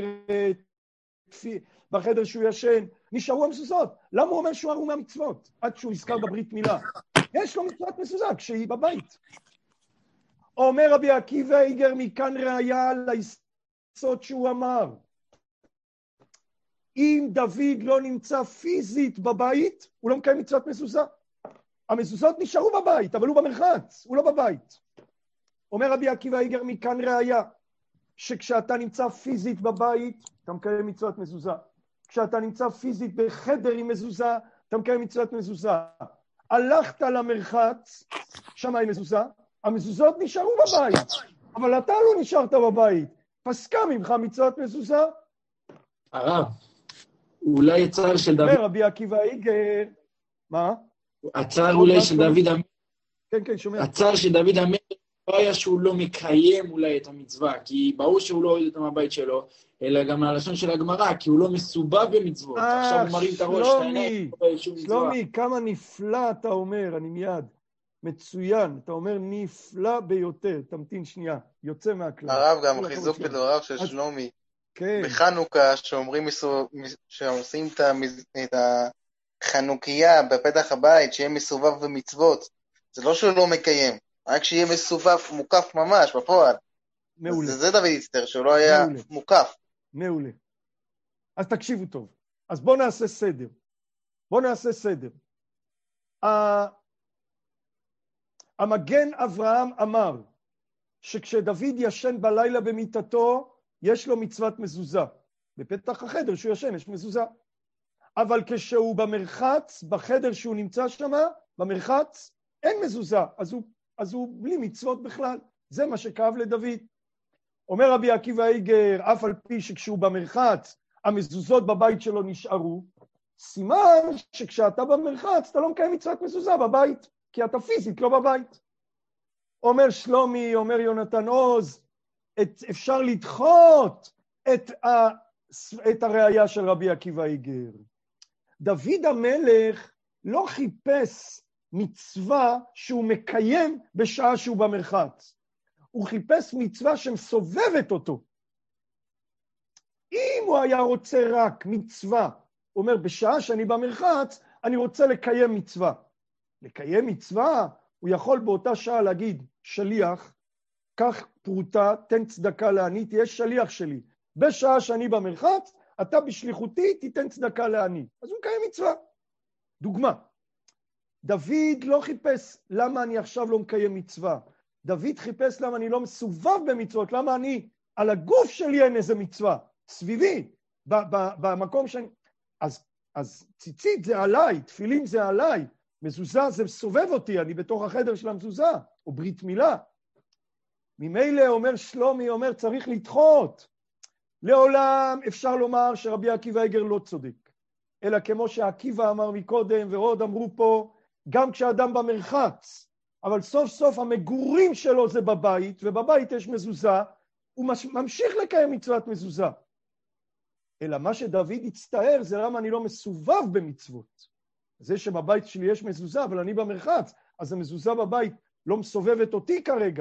A: בחדר שהוא ישן, נשארו המזוזות. למה הוא אומר שהוא ערום מהמצוות? עד שהוא נזכר בברית מילה. יש לו מצוות מזוזה כשהיא בבית. אומר רבי עקיבא איגר, מכאן ראיה ליסוד שהוא אמר. אם דוד לא נמצא פיזית בבית, הוא לא מקיים מצוות מזוזה. המזוזות נשארו בבית, אבל הוא במרחץ, הוא לא בבית. אומר רבי עקיבא איגר, מכאן ראיה, שכשאתה נמצא פיזית בבית, אתה מקיים מצוות מזוזה. כשאתה נמצא פיזית בחדר עם מזוזה, אתה מקיים מצוות מזוזה. הלכת למרחץ, שם אין מזוזה, המזוזות נשארו בבית, אבל אתה לא נשארת בבית. פסקה ממך מצוות מזוזה.
C: הרב, אולי הצער של דוד...
A: אומר רבי עקיבא איגר, מה?
C: הצער אולי של דוד המלך...
A: כן, כן, שומע.
C: הצער של דוד המלך לא היה שהוא לא מקיים אולי את המצווה, כי ברור שהוא לא הוריד אותה מהבית שלו, אלא גם מהלשון של הגמרא, כי הוא לא מסובב במצוות. עכשיו הוא מרים את הראש,
A: שלומי, שלומי, כמה נפלא אתה אומר, אני מיד. מצוין, אתה אומר נפלא ביותר, תמתין שנייה, יוצא מהכלל.
E: הרב, גם חיזוק בדבריו של שלומי.
A: כן.
E: בחנוכה, שאומרים, שעושים את החנוכיה בפתח הבית, שיהיה מסובב במצוות, זה לא שהוא לא מקיים, רק שיהיה מסובב, מוקף ממש, בפועל. מעולה. זה, זה דוד יצטר, שהוא לא היה מעולה. מוקף.
A: מעולה. אז תקשיבו טוב. אז בואו נעשה סדר. בואו נעשה סדר. המגן אברהם אמר שכשדוד ישן בלילה במיטתו, יש לו מצוות מזוזה. בפתח החדר שהוא ישן יש מזוזה. אבל כשהוא במרחץ, בחדר שהוא נמצא שם, במרחץ, אין מזוזה, אז הוא, אז הוא בלי מצוות בכלל. זה מה שכאב לדוד. אומר רבי עקיבא איגר, אף על פי שכשהוא במרחץ, המזוזות בבית שלו נשארו, סימן שכשאתה במרחץ, אתה לא מקיים מצוות מזוזה בבית, כי אתה פיזית לא בבית. אומר שלומי, אומר יונתן עוז, את, אפשר לדחות את, ה, את הראייה של רבי עקיבא איגר. דוד המלך לא חיפש מצווה שהוא מקיים בשעה שהוא במרחץ. הוא חיפש מצווה שמסובבת אותו. אם הוא היה רוצה רק מצווה, הוא אומר, בשעה שאני במרחץ, אני רוצה לקיים מצווה. לקיים מצווה, הוא יכול באותה שעה להגיד, שליח, קח פרוטה, תן צדקה לעני, תהיה שליח שלי. בשעה שאני במרחץ, אתה בשליחותי תיתן צדקה לעני. אז הוא מקיים מצווה. דוגמה, דוד לא חיפש למה אני עכשיו לא מקיים מצווה. דוד חיפש למה אני לא מסובב במצוות, למה אני, על הגוף שלי אין איזה מצווה, סביבי, ב- ב- במקום שאני... אז, אז ציצית זה עליי, תפילין זה עליי, מזוזה זה סובב אותי, אני בתוך החדר של המזוזה, או ברית מילה. ממילא אומר שלומי, אומר צריך לדחות. לעולם אפשר לומר שרבי עקיבא איגר לא צודק, אלא כמו שעקיבא אמר מקודם, ועוד אמרו פה, גם כשאדם במרחץ, אבל סוף סוף המגורים שלו זה בבית, ובבית יש מזוזה, הוא ממשיך לקיים מצוות מזוזה. אלא מה שדוד הצטער זה למה אני לא מסובב במצוות. זה שבבית שלי יש מזוזה, אבל אני במרחץ, אז המזוזה בבית לא מסובבת אותי כרגע.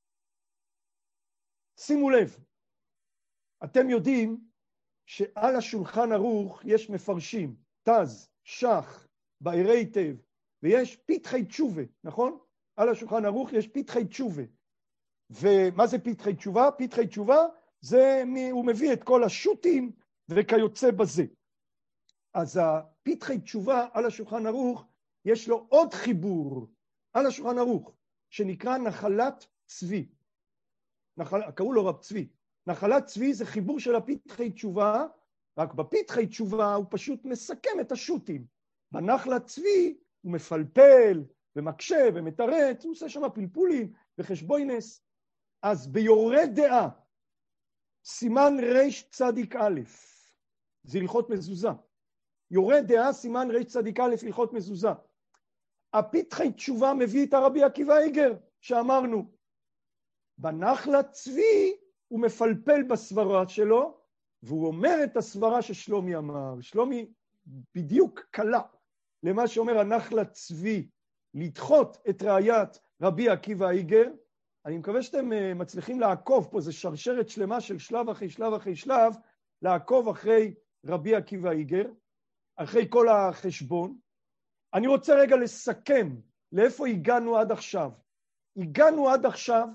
A: שימו לב, אתם יודעים שעל השולחן ערוך יש מפרשים, תז, שח, בעירי היטב, ויש פתחי תשובה, נכון? על השולחן ערוך יש פתחי תשובה. ומה זה פתחי תשובה? פתחי תשובה זה, הוא מביא את כל השוטים וכיוצא בזה. אז הפתחי תשובה על השולחן ערוך, יש לו עוד חיבור על השולחן ערוך, שנקרא נחלת צבי. נחל... קראו לו רב צבי. נחלת צבי זה חיבור של הפתחי תשובה, רק בפתחי תשובה הוא פשוט מסכם את השוטים. בנחלת צבי הוא מפלפל ומקשה ומתרץ, הוא עושה שם פלפולים וחשבוינס. אז ביורה דעה, סימן ריש צדיק א', זה הלכות מזוזה. יורה דעה, סימן ריש צדיק א', הלכות מזוזה. הפתחי תשובה מביא את הרבי עקיבא איגר, שאמרנו, בנחלת צבי הוא מפלפל בסברה שלו, והוא אומר את הסברה ששלומי אמר. שלומי בדיוק קלה למה שאומר הנחלת צבי, לדחות את ראיית רבי עקיבא איגר. אני מקווה שאתם מצליחים לעקוב פה, זה שרשרת שלמה של שלב אחרי שלב אחרי שלב, לעקוב אחרי רבי עקיבא איגר, אחרי כל החשבון. אני רוצה רגע לסכם לאיפה הגענו עד עכשיו. הגענו עד עכשיו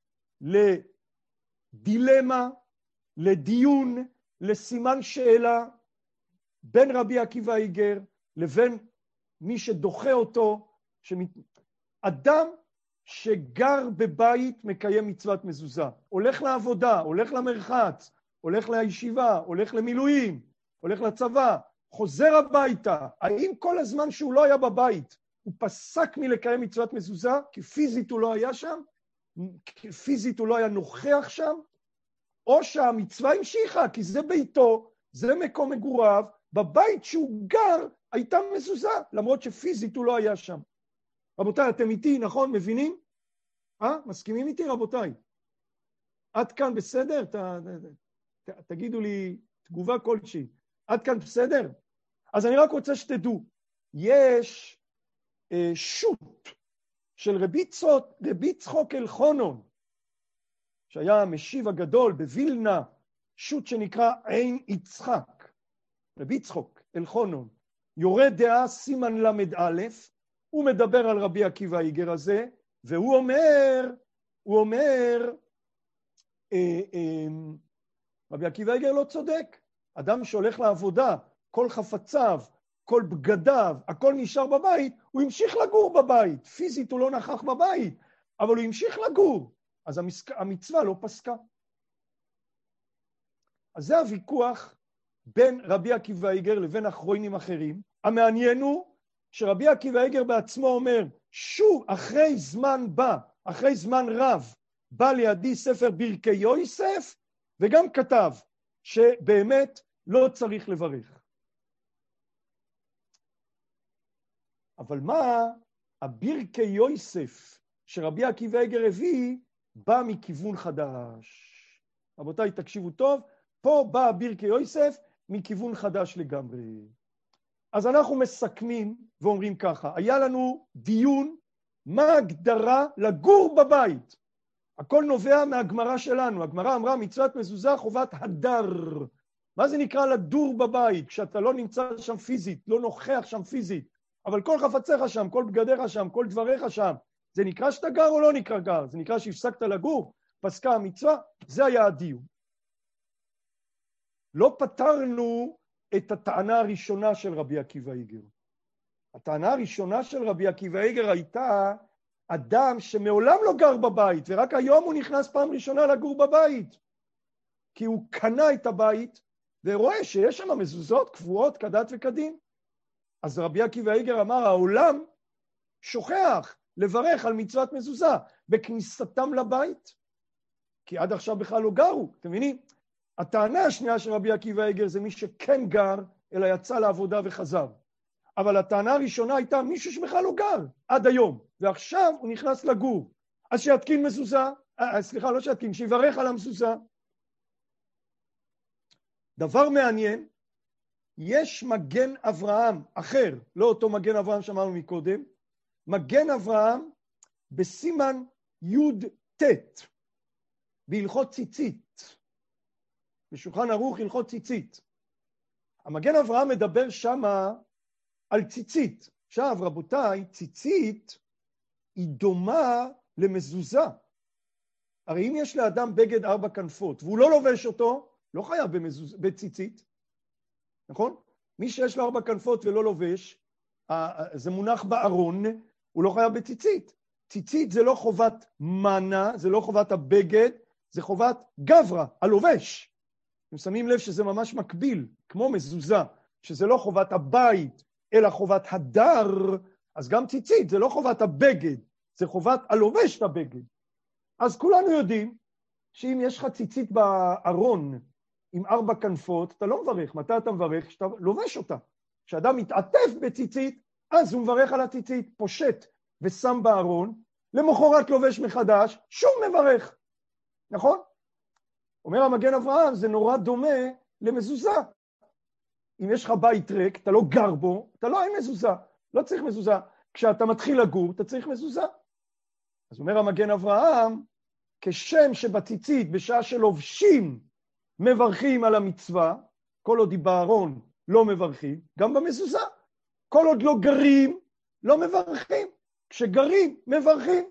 A: לדילמה, לדיון, לסימן שאלה, בין רבי עקיבא איגר לבין מי שדוחה אותו, שמת... אדם שגר בבית מקיים מצוות מזוזה, הולך לעבודה, הולך למרחץ, הולך לישיבה, הולך למילואים, הולך לצבא, חוזר הביתה, האם כל הזמן שהוא לא היה בבית, הוא פסק מלקיים מצוות מזוזה, כי פיזית הוא לא היה שם, כי פיזית הוא לא היה נוכח שם, או שהמצווה המשיכה, כי זה ביתו, זה מקום מגוריו, בבית שהוא גר הייתה מזוזה, למרות שפיזית הוא לא היה שם. רבותיי, אתם איתי, נכון? מבינים? אה? מסכימים איתי, רבותיי? עד כאן בסדר? ת, ת, ת, תגידו לי תגובה כלשהי. עד כאן בסדר? אז אני רק רוצה שתדעו, יש אה, שוט של רבי, צות, רבי צחוק אלחונון, שהיה המשיב הגדול בווילנה, שוט שנקרא עין יצחק. רבי צחוק אלחונון, יורה דעה סימן למד א', הוא מדבר על רבי עקיבא איגר הזה, והוא אומר, הוא אומר, אה, אה, רבי עקיבא איגר לא צודק. אדם שהולך לעבודה, כל חפציו, כל בגדיו, הכל נשאר בבית, הוא המשיך לגור בבית. פיזית הוא לא נכח בבית, אבל הוא המשיך לגור. אז המצווה לא פסקה. אז זה הוויכוח בין רבי עקיבא איגר לבין אחרונים אחרים. המעניין הוא שרבי עקיבא איגר בעצמו אומר, שוב, אחרי זמן בא, אחרי זמן רב, בא לידי ספר ברכי יוסף, וגם כתב שבאמת לא צריך לברך. אבל מה הברכי יוסף שרבי עקיבא איגר הביא, בא מכיוון חדש. רבותיי, תקשיבו טוב, פה בא ברכי יוסף מכיוון חדש לגמרי. אז אנחנו מסכמים ואומרים ככה, היה לנו דיון מה ההגדרה לגור בבית. הכל נובע מהגמרא שלנו. הגמרא אמרה מצוות מזוזה חובת הדר. מה זה נקרא לדור בבית? כשאתה לא נמצא שם פיזית, לא נוכח שם פיזית, אבל כל חפציך שם, כל בגדיך שם, כל דבריך שם. זה נקרא שאתה גר או לא נקרא גר? זה נקרא שהפסקת לגור? פסקה המצווה? זה היה הדיון. לא פתרנו את הטענה הראשונה של רבי עקיבא איגר. הטענה הראשונה של רבי עקיבא איגר הייתה אדם שמעולם לא גר בבית, ורק היום הוא נכנס פעם ראשונה לגור בבית. כי הוא קנה את הבית, ורואה שיש שם מזוזות קבועות כדת וכדין. אז רבי עקיבא איגר אמר, העולם שוכח לברך על מצוות מזוזה בכניסתם לבית, כי עד עכשיו בכלל לא גרו, אתם מבינים? הטענה השנייה של רבי עקיבא איגר זה מי שכן גר, אלא יצא לעבודה וחזר. אבל הטענה הראשונה הייתה מישהו שבכלל לא גר עד היום, ועכשיו הוא נכנס לגור. אז שיתקין מזוזה, אה, סליחה, לא שיתקין, שיברך על המזוזה. דבר מעניין, יש מגן אברהם אחר, לא אותו מגן אברהם שאמרנו מקודם, מגן אברהם בסימן יוד תת, בהלכות ציצית, בשולחן ערוך הלכות ציצית. המגן אברהם מדבר שמה על ציצית. עכשיו רבותיי, ציצית היא דומה למזוזה. הרי אם יש לאדם בגד ארבע כנפות והוא לא לובש אותו, לא חייב במזוז... בציצית, נכון? מי שיש לו ארבע כנפות ולא לובש, זה מונח בארון, הוא לא חייב בציצית. ציצית זה לא חובת מנה, זה לא חובת הבגד, זה חובת גברה, הלובש. אתם שמים לב שזה ממש מקביל, כמו מזוזה, שזה לא חובת הבית, אלא חובת הדר, אז גם ציצית זה לא חובת הבגד, זה חובת הלובש את הבגד. אז כולנו יודעים שאם יש לך ציצית בארון עם ארבע כנפות, אתה לא מברך. מתי אתה מברך? כשאתה לובש אותה. כשאדם מתעטף בציצית, אז הוא מברך על הציצית, פושט ושם בארון, למחרת לובש מחדש, שוב מברך. נכון? אומר המגן אברהם, זה נורא דומה למזוזה. אם יש לך בית ריק, אתה לא גר בו, אתה לא אין מזוזה, לא צריך מזוזה. כשאתה מתחיל לגור, אתה צריך מזוזה. אז אומר המגן אברהם, כשם שבציצית, בשעה שלובשים, מברכים על המצווה, כל עוד היא בארון לא מברכים, גם במזוזה. כל עוד לא גרים, לא מברכים. כשגרים, מברכים.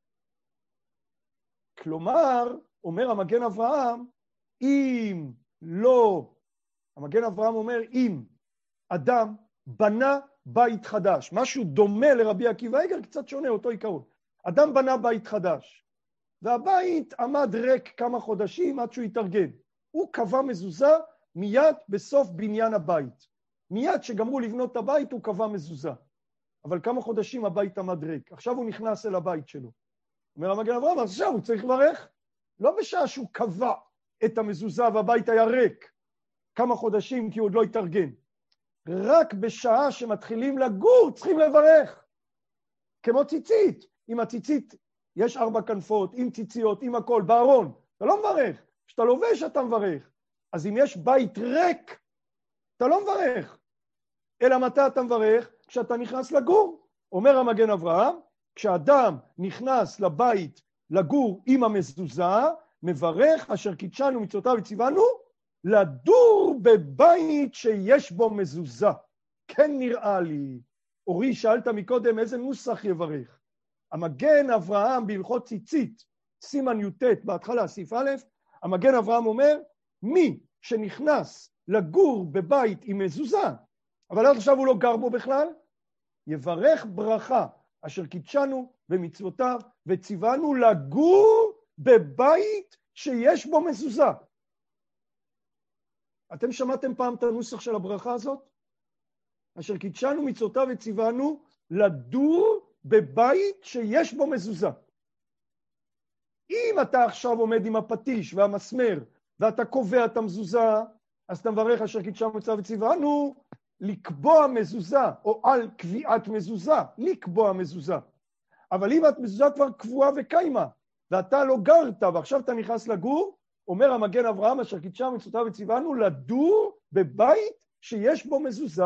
A: כלומר, אומר המגן אברהם, אם לא, המגן אברהם אומר, אם אדם בנה בית חדש, משהו דומה לרבי עקיבא איגר, קצת שונה, אותו עיקרון. אדם בנה בית חדש, והבית עמד ריק כמה חודשים עד שהוא התארגן. הוא קבע מזוזה מיד בסוף בניין הבית. מיד שגמרו לבנות את הבית הוא קבע מזוזה. אבל כמה חודשים הבית עמד ריק. עכשיו הוא נכנס אל הבית שלו. אומר המגן אברהם, אז עכשיו הוא צריך לברך. לא בשעה שהוא קבע את המזוזה והבית היה ריק. כמה חודשים כי הוא עוד לא התארגן. רק בשעה שמתחילים לגור צריכים לברך. כמו ציצית. אם הציצית יש ארבע כנפות, עם ציציות, עם הכל, בארון. אתה לא מברך. כשאתה לובש אתה מברך. אז אם יש בית ריק, אתה לא מברך. אלא מתי אתה מברך? כשאתה נכנס לגור. אומר המגן אברהם, כשאדם נכנס לבית לגור עם המזוזה, מברך אשר קידשנו מצוותיו וציוונו, לדור בבית שיש בו מזוזה. כן נראה לי. אורי, שאלת מקודם איזה נוסח יברך. המגן אברהם בהלכות ציצית, סימן י"ט בהתחלה, סעיף א', המגן אברהם אומר, מי שנכנס לגור בבית עם מזוזה, אבל עד עכשיו הוא לא גר בו בכלל, יברך ברכה, אשר קידשנו במצוותיו, וציוונו לגור בבית שיש בו מזוזה. אתם שמעתם פעם את הנוסח של הברכה הזאת? אשר קידשנו מצוותיו וציוונו לדור בבית שיש בו מזוזה. אם אתה עכשיו עומד עם הפטיש והמסמר, ואתה קובע את המזוזה, אז אתה מברך אשר קידשנו מצוותיו וציוונו לקבוע מזוזה, או על קביעת מזוזה, לקבוע מזוזה. אבל אם את מזוזה כבר קבועה וקיימה, ואתה לא גרת, ועכשיו אתה נכנס לגור, אומר המגן אברהם, אשר קידשנו מצוותיו וציוונו לדור בבית שיש בו מזוזה.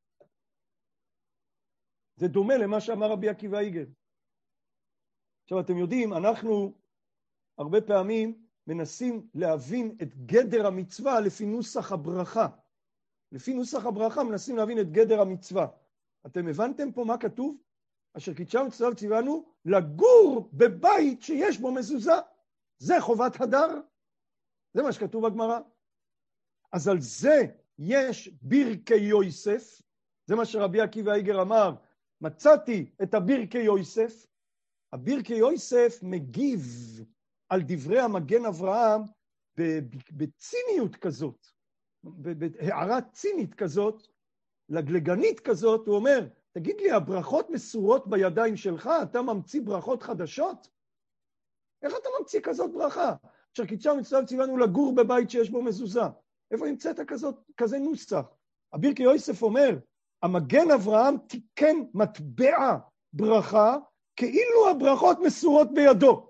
A: זה דומה למה שאמר רבי עקיבא איגר. עכשיו אתם יודעים, אנחנו הרבה פעמים מנסים להבין את גדר המצווה לפי נוסח הברכה. לפי נוסח הברכה מנסים להבין את גדר המצווה. אתם הבנתם פה מה כתוב? אשר קידשנו מצוותיו וציוונו לגור בבית שיש בו מזוזה. זה חובת הדר. זה מה שכתוב בגמרא. אז על זה יש ברכי יוסף. זה מה שרבי עקיבא איגר אמר. מצאתי את הברכי יוסף. הברכי יוסף מגיב על דברי המגן אברהם בציניות כזאת. בהערה צינית כזאת, לגלגנית כזאת, הוא אומר, תגיד לי, הברכות מסורות בידיים שלך, אתה ממציא ברכות חדשות? איך אתה ממציא כזאת ברכה? אשר קידשנו מצוותיו וציוונו לגור בבית שיש בו מזוזה. איפה המצאת כזאת, כזה נוסח? הברכי יוסף אומר, המגן אברהם תיקן מטבע ברכה, כאילו הברכות מסורות בידו.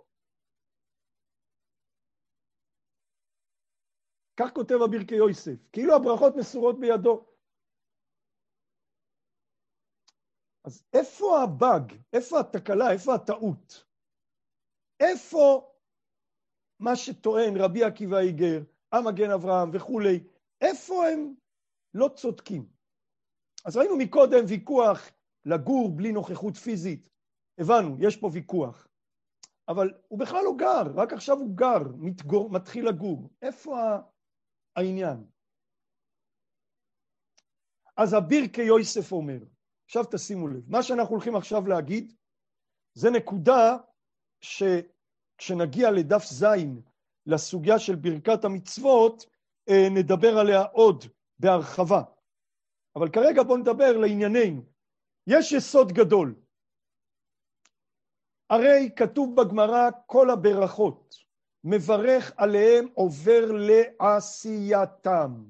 A: כך כותב הברכי יוסף, כאילו הברכות מסורות בידו. אז איפה הבאג? איפה התקלה? איפה הטעות? איפה מה שטוען רבי עקיבא איגר, המגן אברהם וכולי, איפה הם לא צודקים? אז ראינו מקודם ויכוח לגור בלי נוכחות פיזית. הבנו, יש פה ויכוח. אבל הוא בכלל לא גר, רק עכשיו הוא גר, מתגור, מתחיל לגור. איפה העניין? אז הברכי יוסף אומר, עכשיו תשימו לב, מה שאנחנו הולכים עכשיו להגיד, זה נקודה שכשנגיע לדף זין, לסוגיה של ברכת המצוות, נדבר עליה עוד בהרחבה. אבל כרגע בואו נדבר לענייננו. יש יסוד גדול. הרי כתוב בגמרא כל הברכות, מברך עליהם עובר לעשייתם.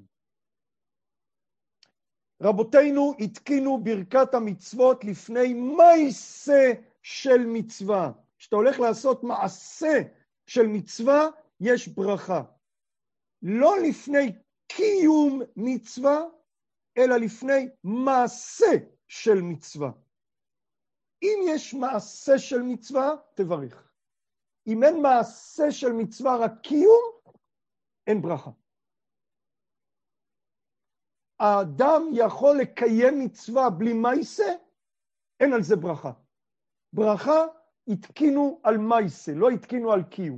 A: רבותינו התקינו ברכת המצוות לפני מעשה של מצווה. כשאתה הולך לעשות מעשה של מצווה, יש ברכה. לא לפני קיום מצווה, אלא לפני מעשה של מצווה. אם יש מעשה של מצווה, תברך. אם אין מעשה של מצווה, רק קיום, אין ברכה. האדם יכול לקיים מצווה בלי מעשה, אין על זה ברכה. ברכה התקינו על מעשה, לא התקינו על קיום.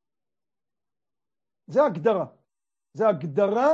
A: זה הגדרה. זה הגדרה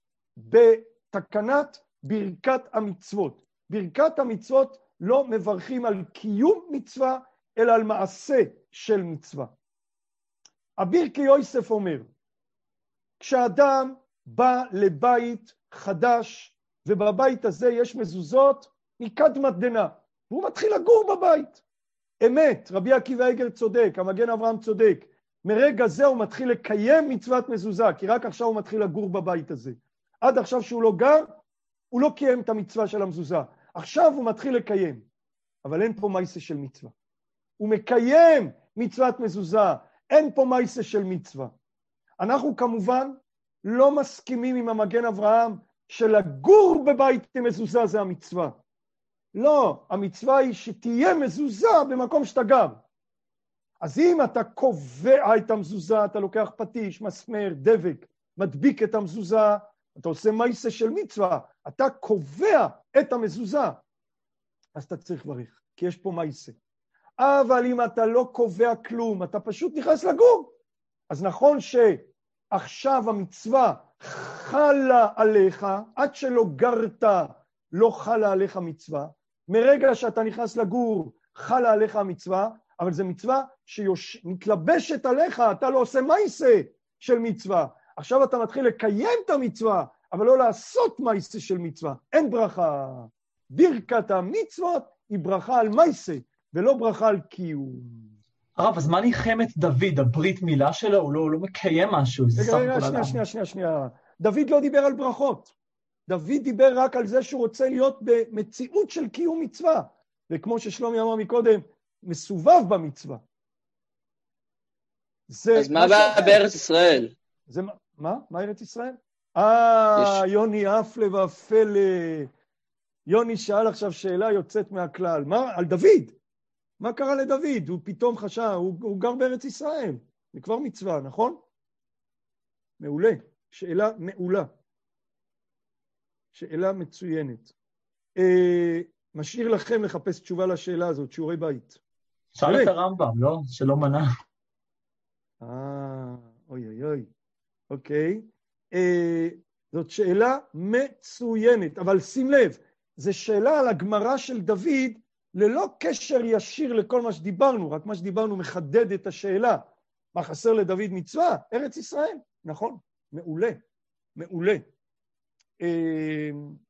A: בתקנת ברכת המצוות. ברכת המצוות לא מברכים על קיום מצווה, אלא על מעשה של מצווה. הברכי יוסף אומר, כשאדם בא לבית חדש, ובבית הזה יש מזוזות, מקדמת דנא, והוא מתחיל לגור בבית. אמת, רבי עקיבא איגר צודק, המגן אברהם צודק, מרגע זה הוא מתחיל לקיים מצוות מזוזה, כי רק עכשיו הוא מתחיל לגור בבית הזה. עד עכשיו שהוא לא גר, הוא לא קיים את המצווה של המזוזה. עכשיו הוא מתחיל לקיים, אבל אין פה מעשה של מצווה. הוא מקיים מצוות מזוזה, אין פה מעשה של מצווה. אנחנו כמובן לא מסכימים עם המגן אברהם שלגור בבית מזוזה זה המצווה. לא, המצווה היא שתהיה מזוזה במקום שאתה גר. אז אם אתה קובע את המזוזה, אתה לוקח פטיש, מסמר, דבק, מדביק את המזוזה, אתה עושה מעשה של מצווה, אתה קובע את המזוזה, אז אתה צריך לברך, כי יש פה מעשה. אבל אם אתה לא קובע כלום, אתה פשוט נכנס לגור. אז נכון שעכשיו המצווה חלה עליך, עד שלא גרת, לא חלה עליך מצווה. מרגע שאתה נכנס לגור, חלה עליך המצווה, אבל זו מצווה שמתלבשת עליך, אתה לא עושה מייסה של מצווה. עכשיו אתה מתחיל לקיים את המצווה, אבל לא לעשות מייסה של מצווה. אין ברכה. ברכת המצוות היא ברכה על מייסה, ולא ברכה על קיום.
I: הרב, אז מה ניחמת דוד? הברית מילה שלו? הוא לא, הוא לא מקיים משהו.
A: רגע, רגע, שנייה, שנייה, שנייה, שנייה. דוד לא דיבר על ברכות. דוד דיבר רק על זה שהוא רוצה להיות במציאות של קיום מצווה. וכמו ששלומי אמר מקודם, מסובב במצווה.
F: אז מה בא בארץ ישראל?
A: זה מה? מה? מה ארץ ישראל? אה, יוני אפלה ואפלה. יוני שאל עכשיו שאלה יוצאת מהכלל. מה? על דוד. מה קרה לדוד? הוא פתאום חשב, הוא, הוא גר בארץ ישראל. זה כבר מצווה, נכון? מעולה. שאלה מעולה. שאלה מצוינת. אה, משאיר לכם לחפש תשובה לשאלה הזאת, שיעורי בית.
I: שאל את הרמב"ם, לא? שלא מנע.
A: אה, אוי אוי אוי. אוקיי. אה, זאת שאלה מצוינת, אבל שים לב, זו שאלה על הגמרא של דוד, ללא קשר ישיר לכל מה שדיברנו, רק מה שדיברנו מחדד את השאלה. מה חסר לדוד מצווה? ארץ ישראל, נכון, מעולה, מעולה. אה,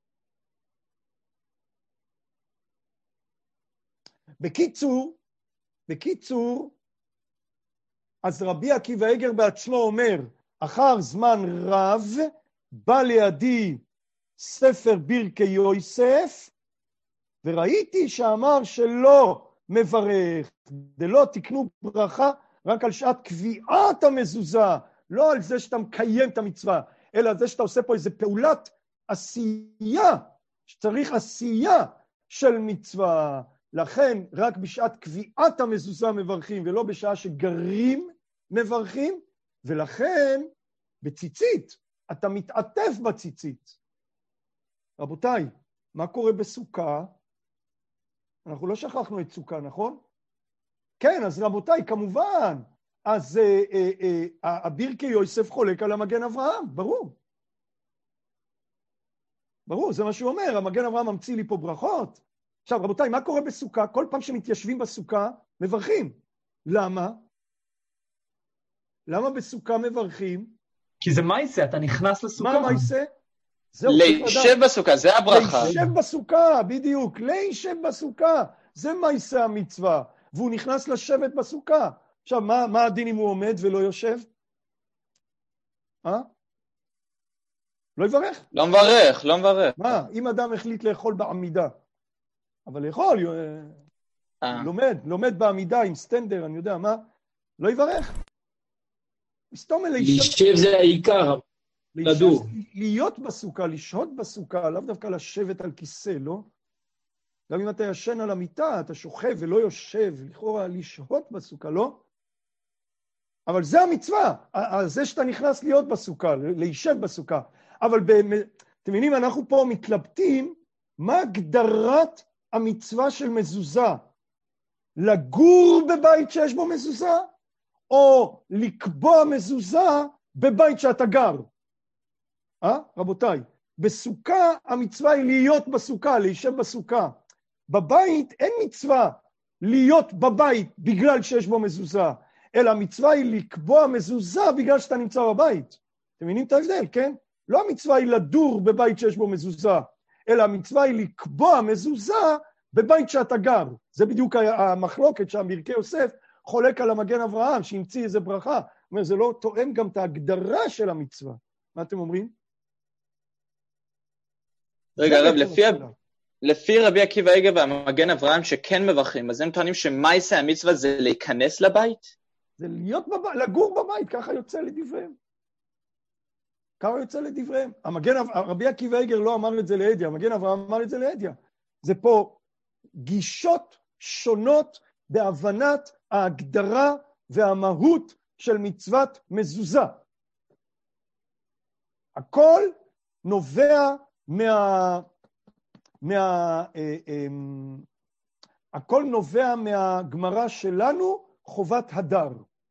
A: בקיצור, בקיצור, אז רבי עקיבא איגר בעצמו אומר, אחר זמן רב בא לידי ספר ברכי יוסף, וראיתי שאמר שלא מברך, דלא תקנו ברכה רק על שעת קביעת המזוזה, לא על זה שאתה מקיים את המצווה, אלא על זה שאתה עושה פה איזו פעולת עשייה, שצריך עשייה של מצווה. לכן רק בשעת קביעת המזוזה מברכים, ולא בשעה שגרים מברכים, ולכן בציצית, אתה מתעטף בציצית. רבותיי, מה קורה בסוכה? אנחנו לא שכחנו את סוכה, נכון? כן, אז רבותיי, כמובן, אז אה, אה, אה, הברכי יוסף חולק על המגן אברהם, ברור. ברור, זה מה שהוא אומר, המגן אברהם ממציא לי פה ברכות. עכשיו, רבותיי, מה קורה בסוכה? כל פעם שמתיישבים בסוכה, מברכים. למה? למה בסוכה מברכים?
I: כי זה מייסה, אתה נכנס לסוכה.
A: מה מייסה?
F: להישב בסוכה, זה הברכה.
A: להישב בסוכה, בדיוק, להישב בסוכה. זה מייסה המצווה, והוא נכנס לשבת בסוכה. עכשיו, מה, מה הדין אם הוא עומד ולא יושב? אה? לא יברך?
F: לא מברך, לא מברך.
A: מה? אם אדם החליט לאכול בעמידה, אבל לאכול, אה. לומד, לומד בעמידה עם סטנדר, אני יודע מה, לא יברך. מסתום אלה
C: להישב זה העיקר, לדור.
A: להיות בסוכה, לשהות בסוכה, לאו דווקא לשבת על כיסא, לא? גם אם אתה ישן על המיטה, אתה שוכב ולא יושב, לכאורה לשהות בסוכה, לא? אבל זה המצווה, זה שאתה נכנס להיות בסוכה, להישב בסוכה. אבל אתם מבינים, אנחנו פה מתלבטים, מה הגדרת המצווה של מזוזה? לגור בבית שיש בו מזוזה, או לקבוע מזוזה בבית שאתה גר? אה, רבותיי? בסוכה המצווה היא להיות בסוכה, להישב בסוכה. בבית אין מצווה להיות בבית בגלל שיש בו מזוזה, אלא המצווה היא לקבוע מזוזה בגלל שאתה נמצא בבית. אתם מבינים את ההבדל, כן? לא המצווה היא לדור בבית שיש בו מזוזה, אלא המצווה היא לקבוע מזוזה בבית שאתה גר. זה בדיוק המחלוקת שהברכי יוסף חולק על המגן אברהם, שהמציא איזה ברכה. זאת אומרת, זה לא תואם גם את ההגדרה של המצווה. מה אתם אומרים?
F: רגע, רב, לפי, לפי רבי עקיבא איגר והמגן אברהם שכן מברכים, אז הם טוענים שמייסה המצווה זה להיכנס לבית?
A: זה להיות בבית, לגור בבית, ככה יוצא לדבריהם. ככה יוצא לדבריהם. המגן, רבי עקיבא איגר לא אמר את זה להדיא, המגן אברהם אמר את זה להדיא. זה פה גישות שונות בהבנת ההגדרה והמהות של מצוות מזוזה. הכל נובע מה... מה אה, אה, הכל נובע מהגמרא שלנו, חובת הדר.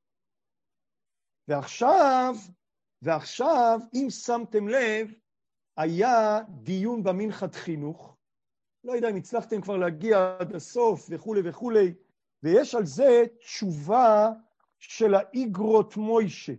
A: ועכשיו, ועכשיו, אם שמתם לב, היה דיון במנחת חינוך, לא יודע אם הצלחתם כבר להגיע עד הסוף וכו' וכו', ויש על זה תשובה של האיגרות מוישה.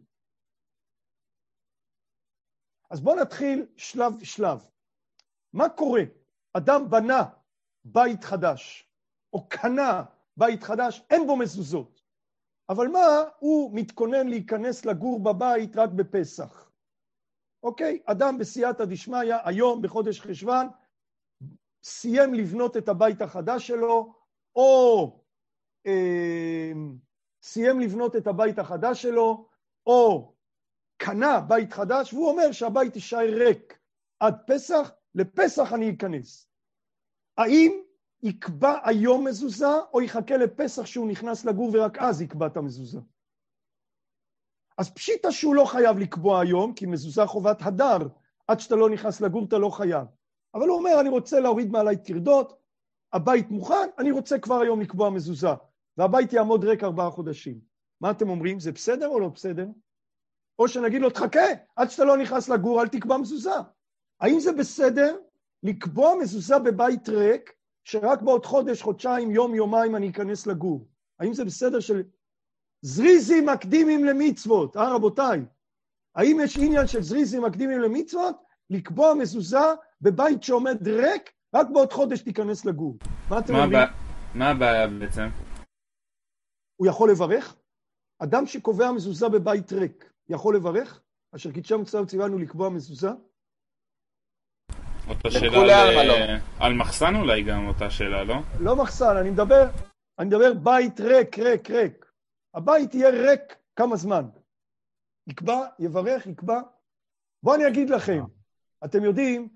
A: אז בואו נתחיל שלב שלב. מה קורה? אדם בנה בית חדש, או קנה בית חדש, אין בו מזוזות. אבל מה? הוא מתכונן להיכנס לגור בבית רק בפסח. אוקיי? אדם בסייעתא דשמיא, היום בחודש חשוון, סיים לבנות את הבית החדש שלו, או אה, סיים לבנות את הבית החדש שלו, או קנה בית חדש, והוא אומר שהבית יישאר ריק עד פסח, לפסח אני אכנס. האם יקבע היום מזוזה, או יחכה לפסח שהוא נכנס לגור ורק אז יקבע את המזוזה? אז פשיטה שהוא לא חייב לקבוע היום, כי מזוזה חובת הדר, עד שאתה לא נכנס לגור אתה לא חייב. אבל הוא אומר, אני רוצה להוריד מעלי טרדות, הבית מוכן, אני רוצה כבר היום לקבוע מזוזה, והבית יעמוד ריק ארבעה חודשים. מה אתם אומרים? זה בסדר או לא בסדר? או שנגיד לו, תחכה, עד שאתה לא נכנס לגור, אל תקבע מזוזה. האם זה בסדר לקבוע מזוזה בבית ריק, שרק בעוד חודש, חודשיים, יום, יומיים אני אכנס לגור? האם זה בסדר של זריזים מקדימים למצוות? אה, רבותיי, האם יש עניין של זריזים מקדימים למצוות? לקבוע מזוזה בבית שעומד ריק, רק בעוד חודש תיכנס לגור. מה אתם אומרים?
D: מה הבעיה בעצם?
A: הוא יכול לברך? אדם שקובע מזוזה בבית ריק, יכול לברך? אשר קידשה מצווה ציוונו לקבוע מזוזה?
D: אותה שאלה על, על מחסן אולי גם אותה שאלה, לא?
A: לא מחסן, אני מדבר, אני מדבר בית ריק, ריק, ריק. הבית יהיה ריק כמה זמן. יקבע, יברך, יקבע. בואו אני אגיד לכם, אתם יודעים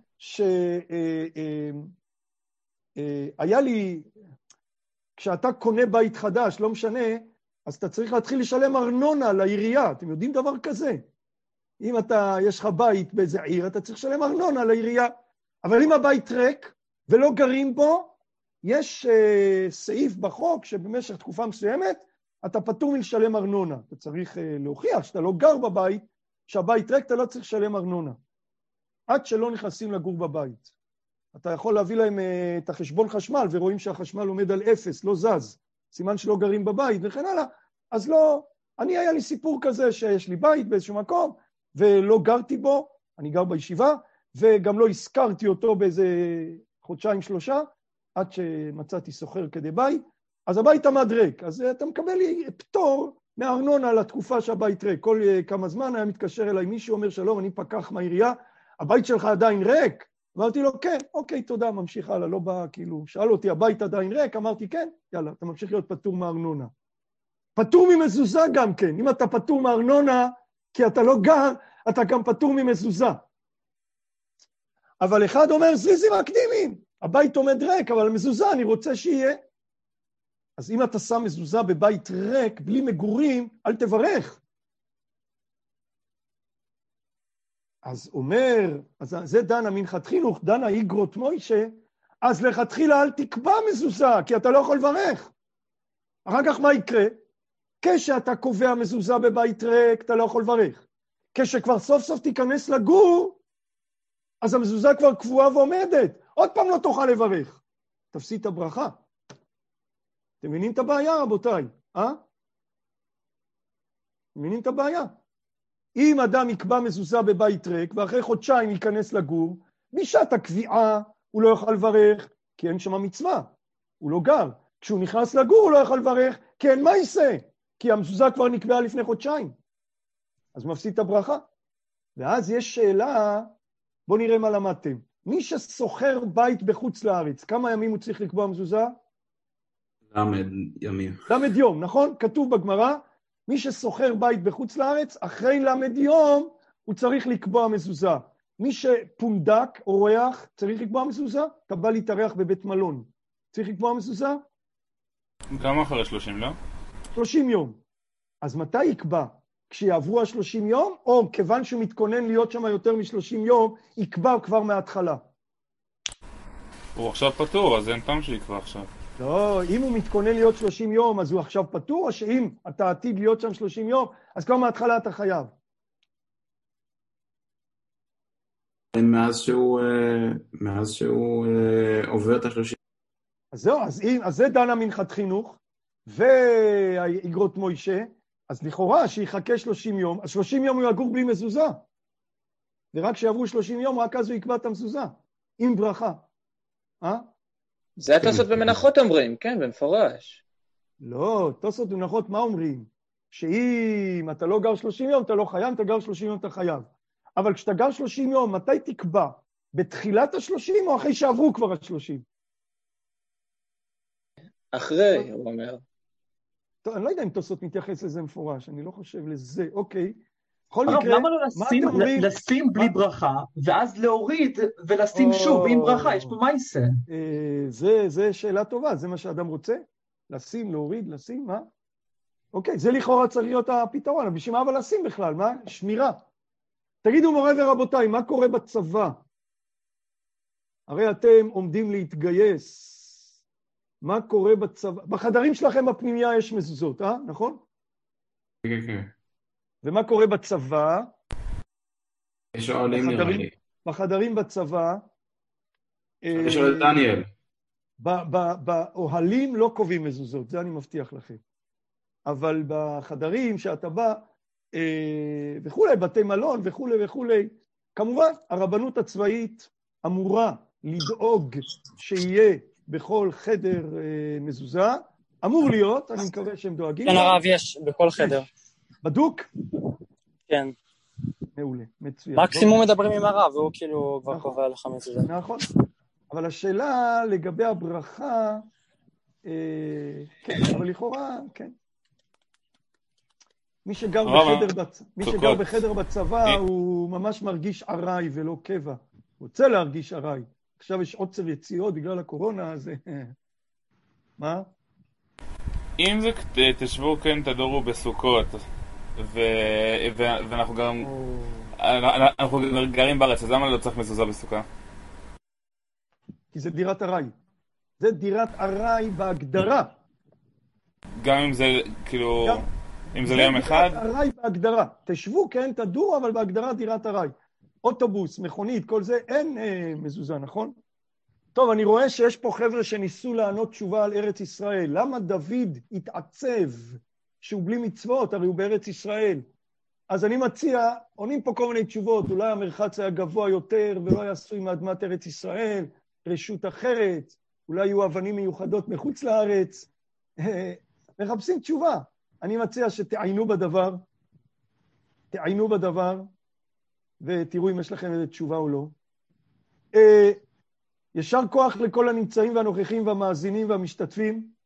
A: שהיה לי, כשאתה קונה בית חדש, לא משנה, אז אתה צריך להתחיל לשלם ארנונה לעירייה. אתם יודעים דבר כזה? אם אתה, יש לך בית באיזה עיר, אתה צריך לשלם ארנונה לעירייה. אבל אם הבית ריק ולא גרים בו, יש uh, סעיף בחוק שבמשך תקופה מסוימת, אתה פטור מלשלם ארנונה. אתה צריך uh, להוכיח שאתה לא גר בבית, שהבית ריק אתה לא צריך לשלם ארנונה. עד שלא נכנסים לגור בבית. אתה יכול להביא להם uh, את החשבון חשמל, ורואים שהחשמל עומד על אפס, לא זז. סימן שלא גרים בבית וכן הלאה. אז לא, אני היה לי סיפור כזה שיש לי בית באיזשהו מקום, ולא גרתי בו, אני גר בישיבה, וגם לא הזכרתי אותו באיזה חודשיים שלושה, עד שמצאתי סוחר כדי בית, אז הבית עמד ריק, אז אתה מקבל לי פטור מהארנונה לתקופה שהבית ריק, כל כמה זמן היה מתקשר אליי מישהו, אומר שלום, אני פקח מהעירייה, הבית שלך עדיין ריק? אמרתי לו, כן, אוקיי, תודה, ממשיך הלאה, לא בא, כאילו, שאל אותי, הבית עדיין ריק? אמרתי, כן, יאללה, אתה ממשיך להיות פטור מהארנונה. פטור ממזוזה גם כן, אם אתה פטור מהארנונה, כי אתה לא גר, אתה גם פטור ממזוזה. אבל אחד אומר, זריזים מקדימים, הבית עומד ריק, אבל מזוזה אני רוצה שיהיה. אז אם אתה שם מזוזה בבית ריק, בלי מגורים, אל תברך. אז אומר, אז זה דנה מנחת חינוך, דנה איגרות מוישה, אז לכתחילה אל תקבע מזוזה, כי אתה לא יכול לברך. אחר כך מה יקרה? כשאתה קובע מזוזה בבית ריק, אתה לא יכול לברך. כשכבר סוף סוף תיכנס לגור, אז המזוזה כבר קבועה ועומדת. עוד פעם לא תוכל לברך. תפסיד את הברכה. אתם מבינים את הבעיה, רבותיי? אה? מבינים את הבעיה? אם אדם יקבע מזוזה בבית ריק, ואחרי חודשיים ייכנס לגור, בשעת הקביעה הוא לא יוכל לברך, כי אין שם מצווה. הוא לא גר. כשהוא נכנס לגור הוא לא יוכל לברך, כי אין מה יישא. כי המזוזה כבר נקבעה לפני חודשיים. אז מפסיד את הברכה. ואז יש שאלה, בואו נראה מה למדתם. מי שסוחר בית בחוץ לארץ, כמה ימים הוא צריך לקבוע מזוזה?
D: למד ימים.
A: למד יום, נכון? כתוב בגמרא, מי שסוחר בית בחוץ לארץ, אחרי למד יום, הוא צריך לקבוע מזוזה. מי שפונדק, אורח, צריך לקבוע מזוזה? אתה בא להתארח בבית מלון. צריך לקבוע מזוזה?
D: כמה אחרי שלושים, לא?
A: שלושים יום. אז מתי יקבע? כשיעברו ה-שלושים יום, או כיוון שהוא מתכונן להיות שם יותר מ-שלושים יום, יקבע כבר מההתחלה.
D: הוא עכשיו פטור, אז אין פעם שיקבע עכשיו.
A: לא, אם הוא מתכונן להיות שלושים יום, אז הוא עכשיו פטור, או שאם אתה עתיד להיות שם שלושים יום, אז כבר מההתחלה אתה חייב.
J: מאז שהוא, מאז שהוא עובר את השלושים.
A: אז זהו, אז, אז זה דנה מנחת חינוך, והאגרות מוישה, אז לכאורה שיחכה שלושים יום, אז שלושים יום הוא יגור בלי מזוזה, ורק שיעברו שלושים יום, רק אז הוא יקבע את המזוזה, עם ברכה. אה?
F: זה התוספות במנחות אומרים, כן, במפורש.
A: לא, תוספות במנחות מה אומרים? שאם אתה לא גר שלושים יום, אתה לא חייב, אתה גר שלושים יום, אתה חייב. אבל כשאתה גר שלושים יום, מתי תקבע? בתחילת השלושים או אחרי שעברו כבר השלושים?
F: אחרי, הוא אומר.
A: טוב, אני לא יודע אם תוספות מתייחס לזה מפורש, אני לא חושב לזה, אוקיי. בכל
I: הרב,
A: מקרה,
I: למה לא לשים,
A: מה אתם אומרים?
I: לשים בלי ברכה, ואז להוריד ולשים שוב עם ברכה? יש פה מייסה.
A: אה, זה, זה שאלה טובה, זה מה שאדם רוצה? לשים, להוריד, לשים, מה? אוקיי, זה לכאורה צריך להיות הפתרון, אבל בשביל מה אבל לשים בכלל, מה? שמירה. תגידו מורה ורבותיי, מה קורה בצבא? הרי אתם עומדים להתגייס. מה קורה בצבא? בחדרים שלכם בפנימיה יש מזוזות, אה? נכון?
J: כן, כן.
A: ומה קורה בצבא?
J: יש עולים נראה לי.
A: בחדרים בצבא...
J: יש עולים דניאל.
A: באוהלים לא קובעים מזוזות, זה אני מבטיח לכם. אבל בחדרים שאתה בא, וכולי, בתי מלון וכולי וכולי, כמובן, הרבנות הצבאית אמורה לדאוג שיהיה בכל חדר מזוזה, אמור להיות, אני מקווה שהם דואגים.
G: כן, הרב, יש, בכל חדר.
A: בדוק?
G: כן.
A: מעולה, מצוין.
G: מקסימום מדברים עם הרב, והוא כאילו כבר קובע לך מזוזה.
A: נכון. אבל השאלה לגבי הברכה, כן, אבל לכאורה, כן. מי שגר בחדר, בצ... מי שגר בחדר בצבא הוא ממש מרגיש עראי ולא קבע. רוצה להרגיש עראי. עכשיו יש עוצר יציאות בגלל הקורונה, אז... מה?
D: אם זה תשבו כן תדורו בסוכות, ו... ו... ואנחנו גם... אנחנו גרים בארץ, אז למה לא צריך מזוזה בסוכה?
A: כי זה דירת עראי. זה דירת עראי בהגדרה.
D: גם אם זה כאילו... גם... אם זה ליום אחד?
A: זה דירת עראי בהגדרה. תשבו, כן, תדורו, אבל בהגדרה דירת עראי. אוטובוס, מכונית, כל זה, אין אה, מזוזה, נכון? טוב, אני רואה שיש פה חבר'ה שניסו לענות תשובה על ארץ ישראל. למה דוד התעצב שהוא בלי מצוות, הרי הוא בארץ ישראל? אז אני מציע, עונים פה כל מיני תשובות, אולי המרחץ היה גבוה יותר ולא היה עשוי מאדמת ארץ ישראל, רשות אחרת, אולי יהיו אבנים מיוחדות מחוץ לארץ. מחפשים תשובה. אני מציע שתעיינו בדבר, תעיינו בדבר, ותראו אם יש לכם איזו תשובה או לא. ישר כוח לכל הנמצאים והנוכחים והמאזינים והמשתתפים.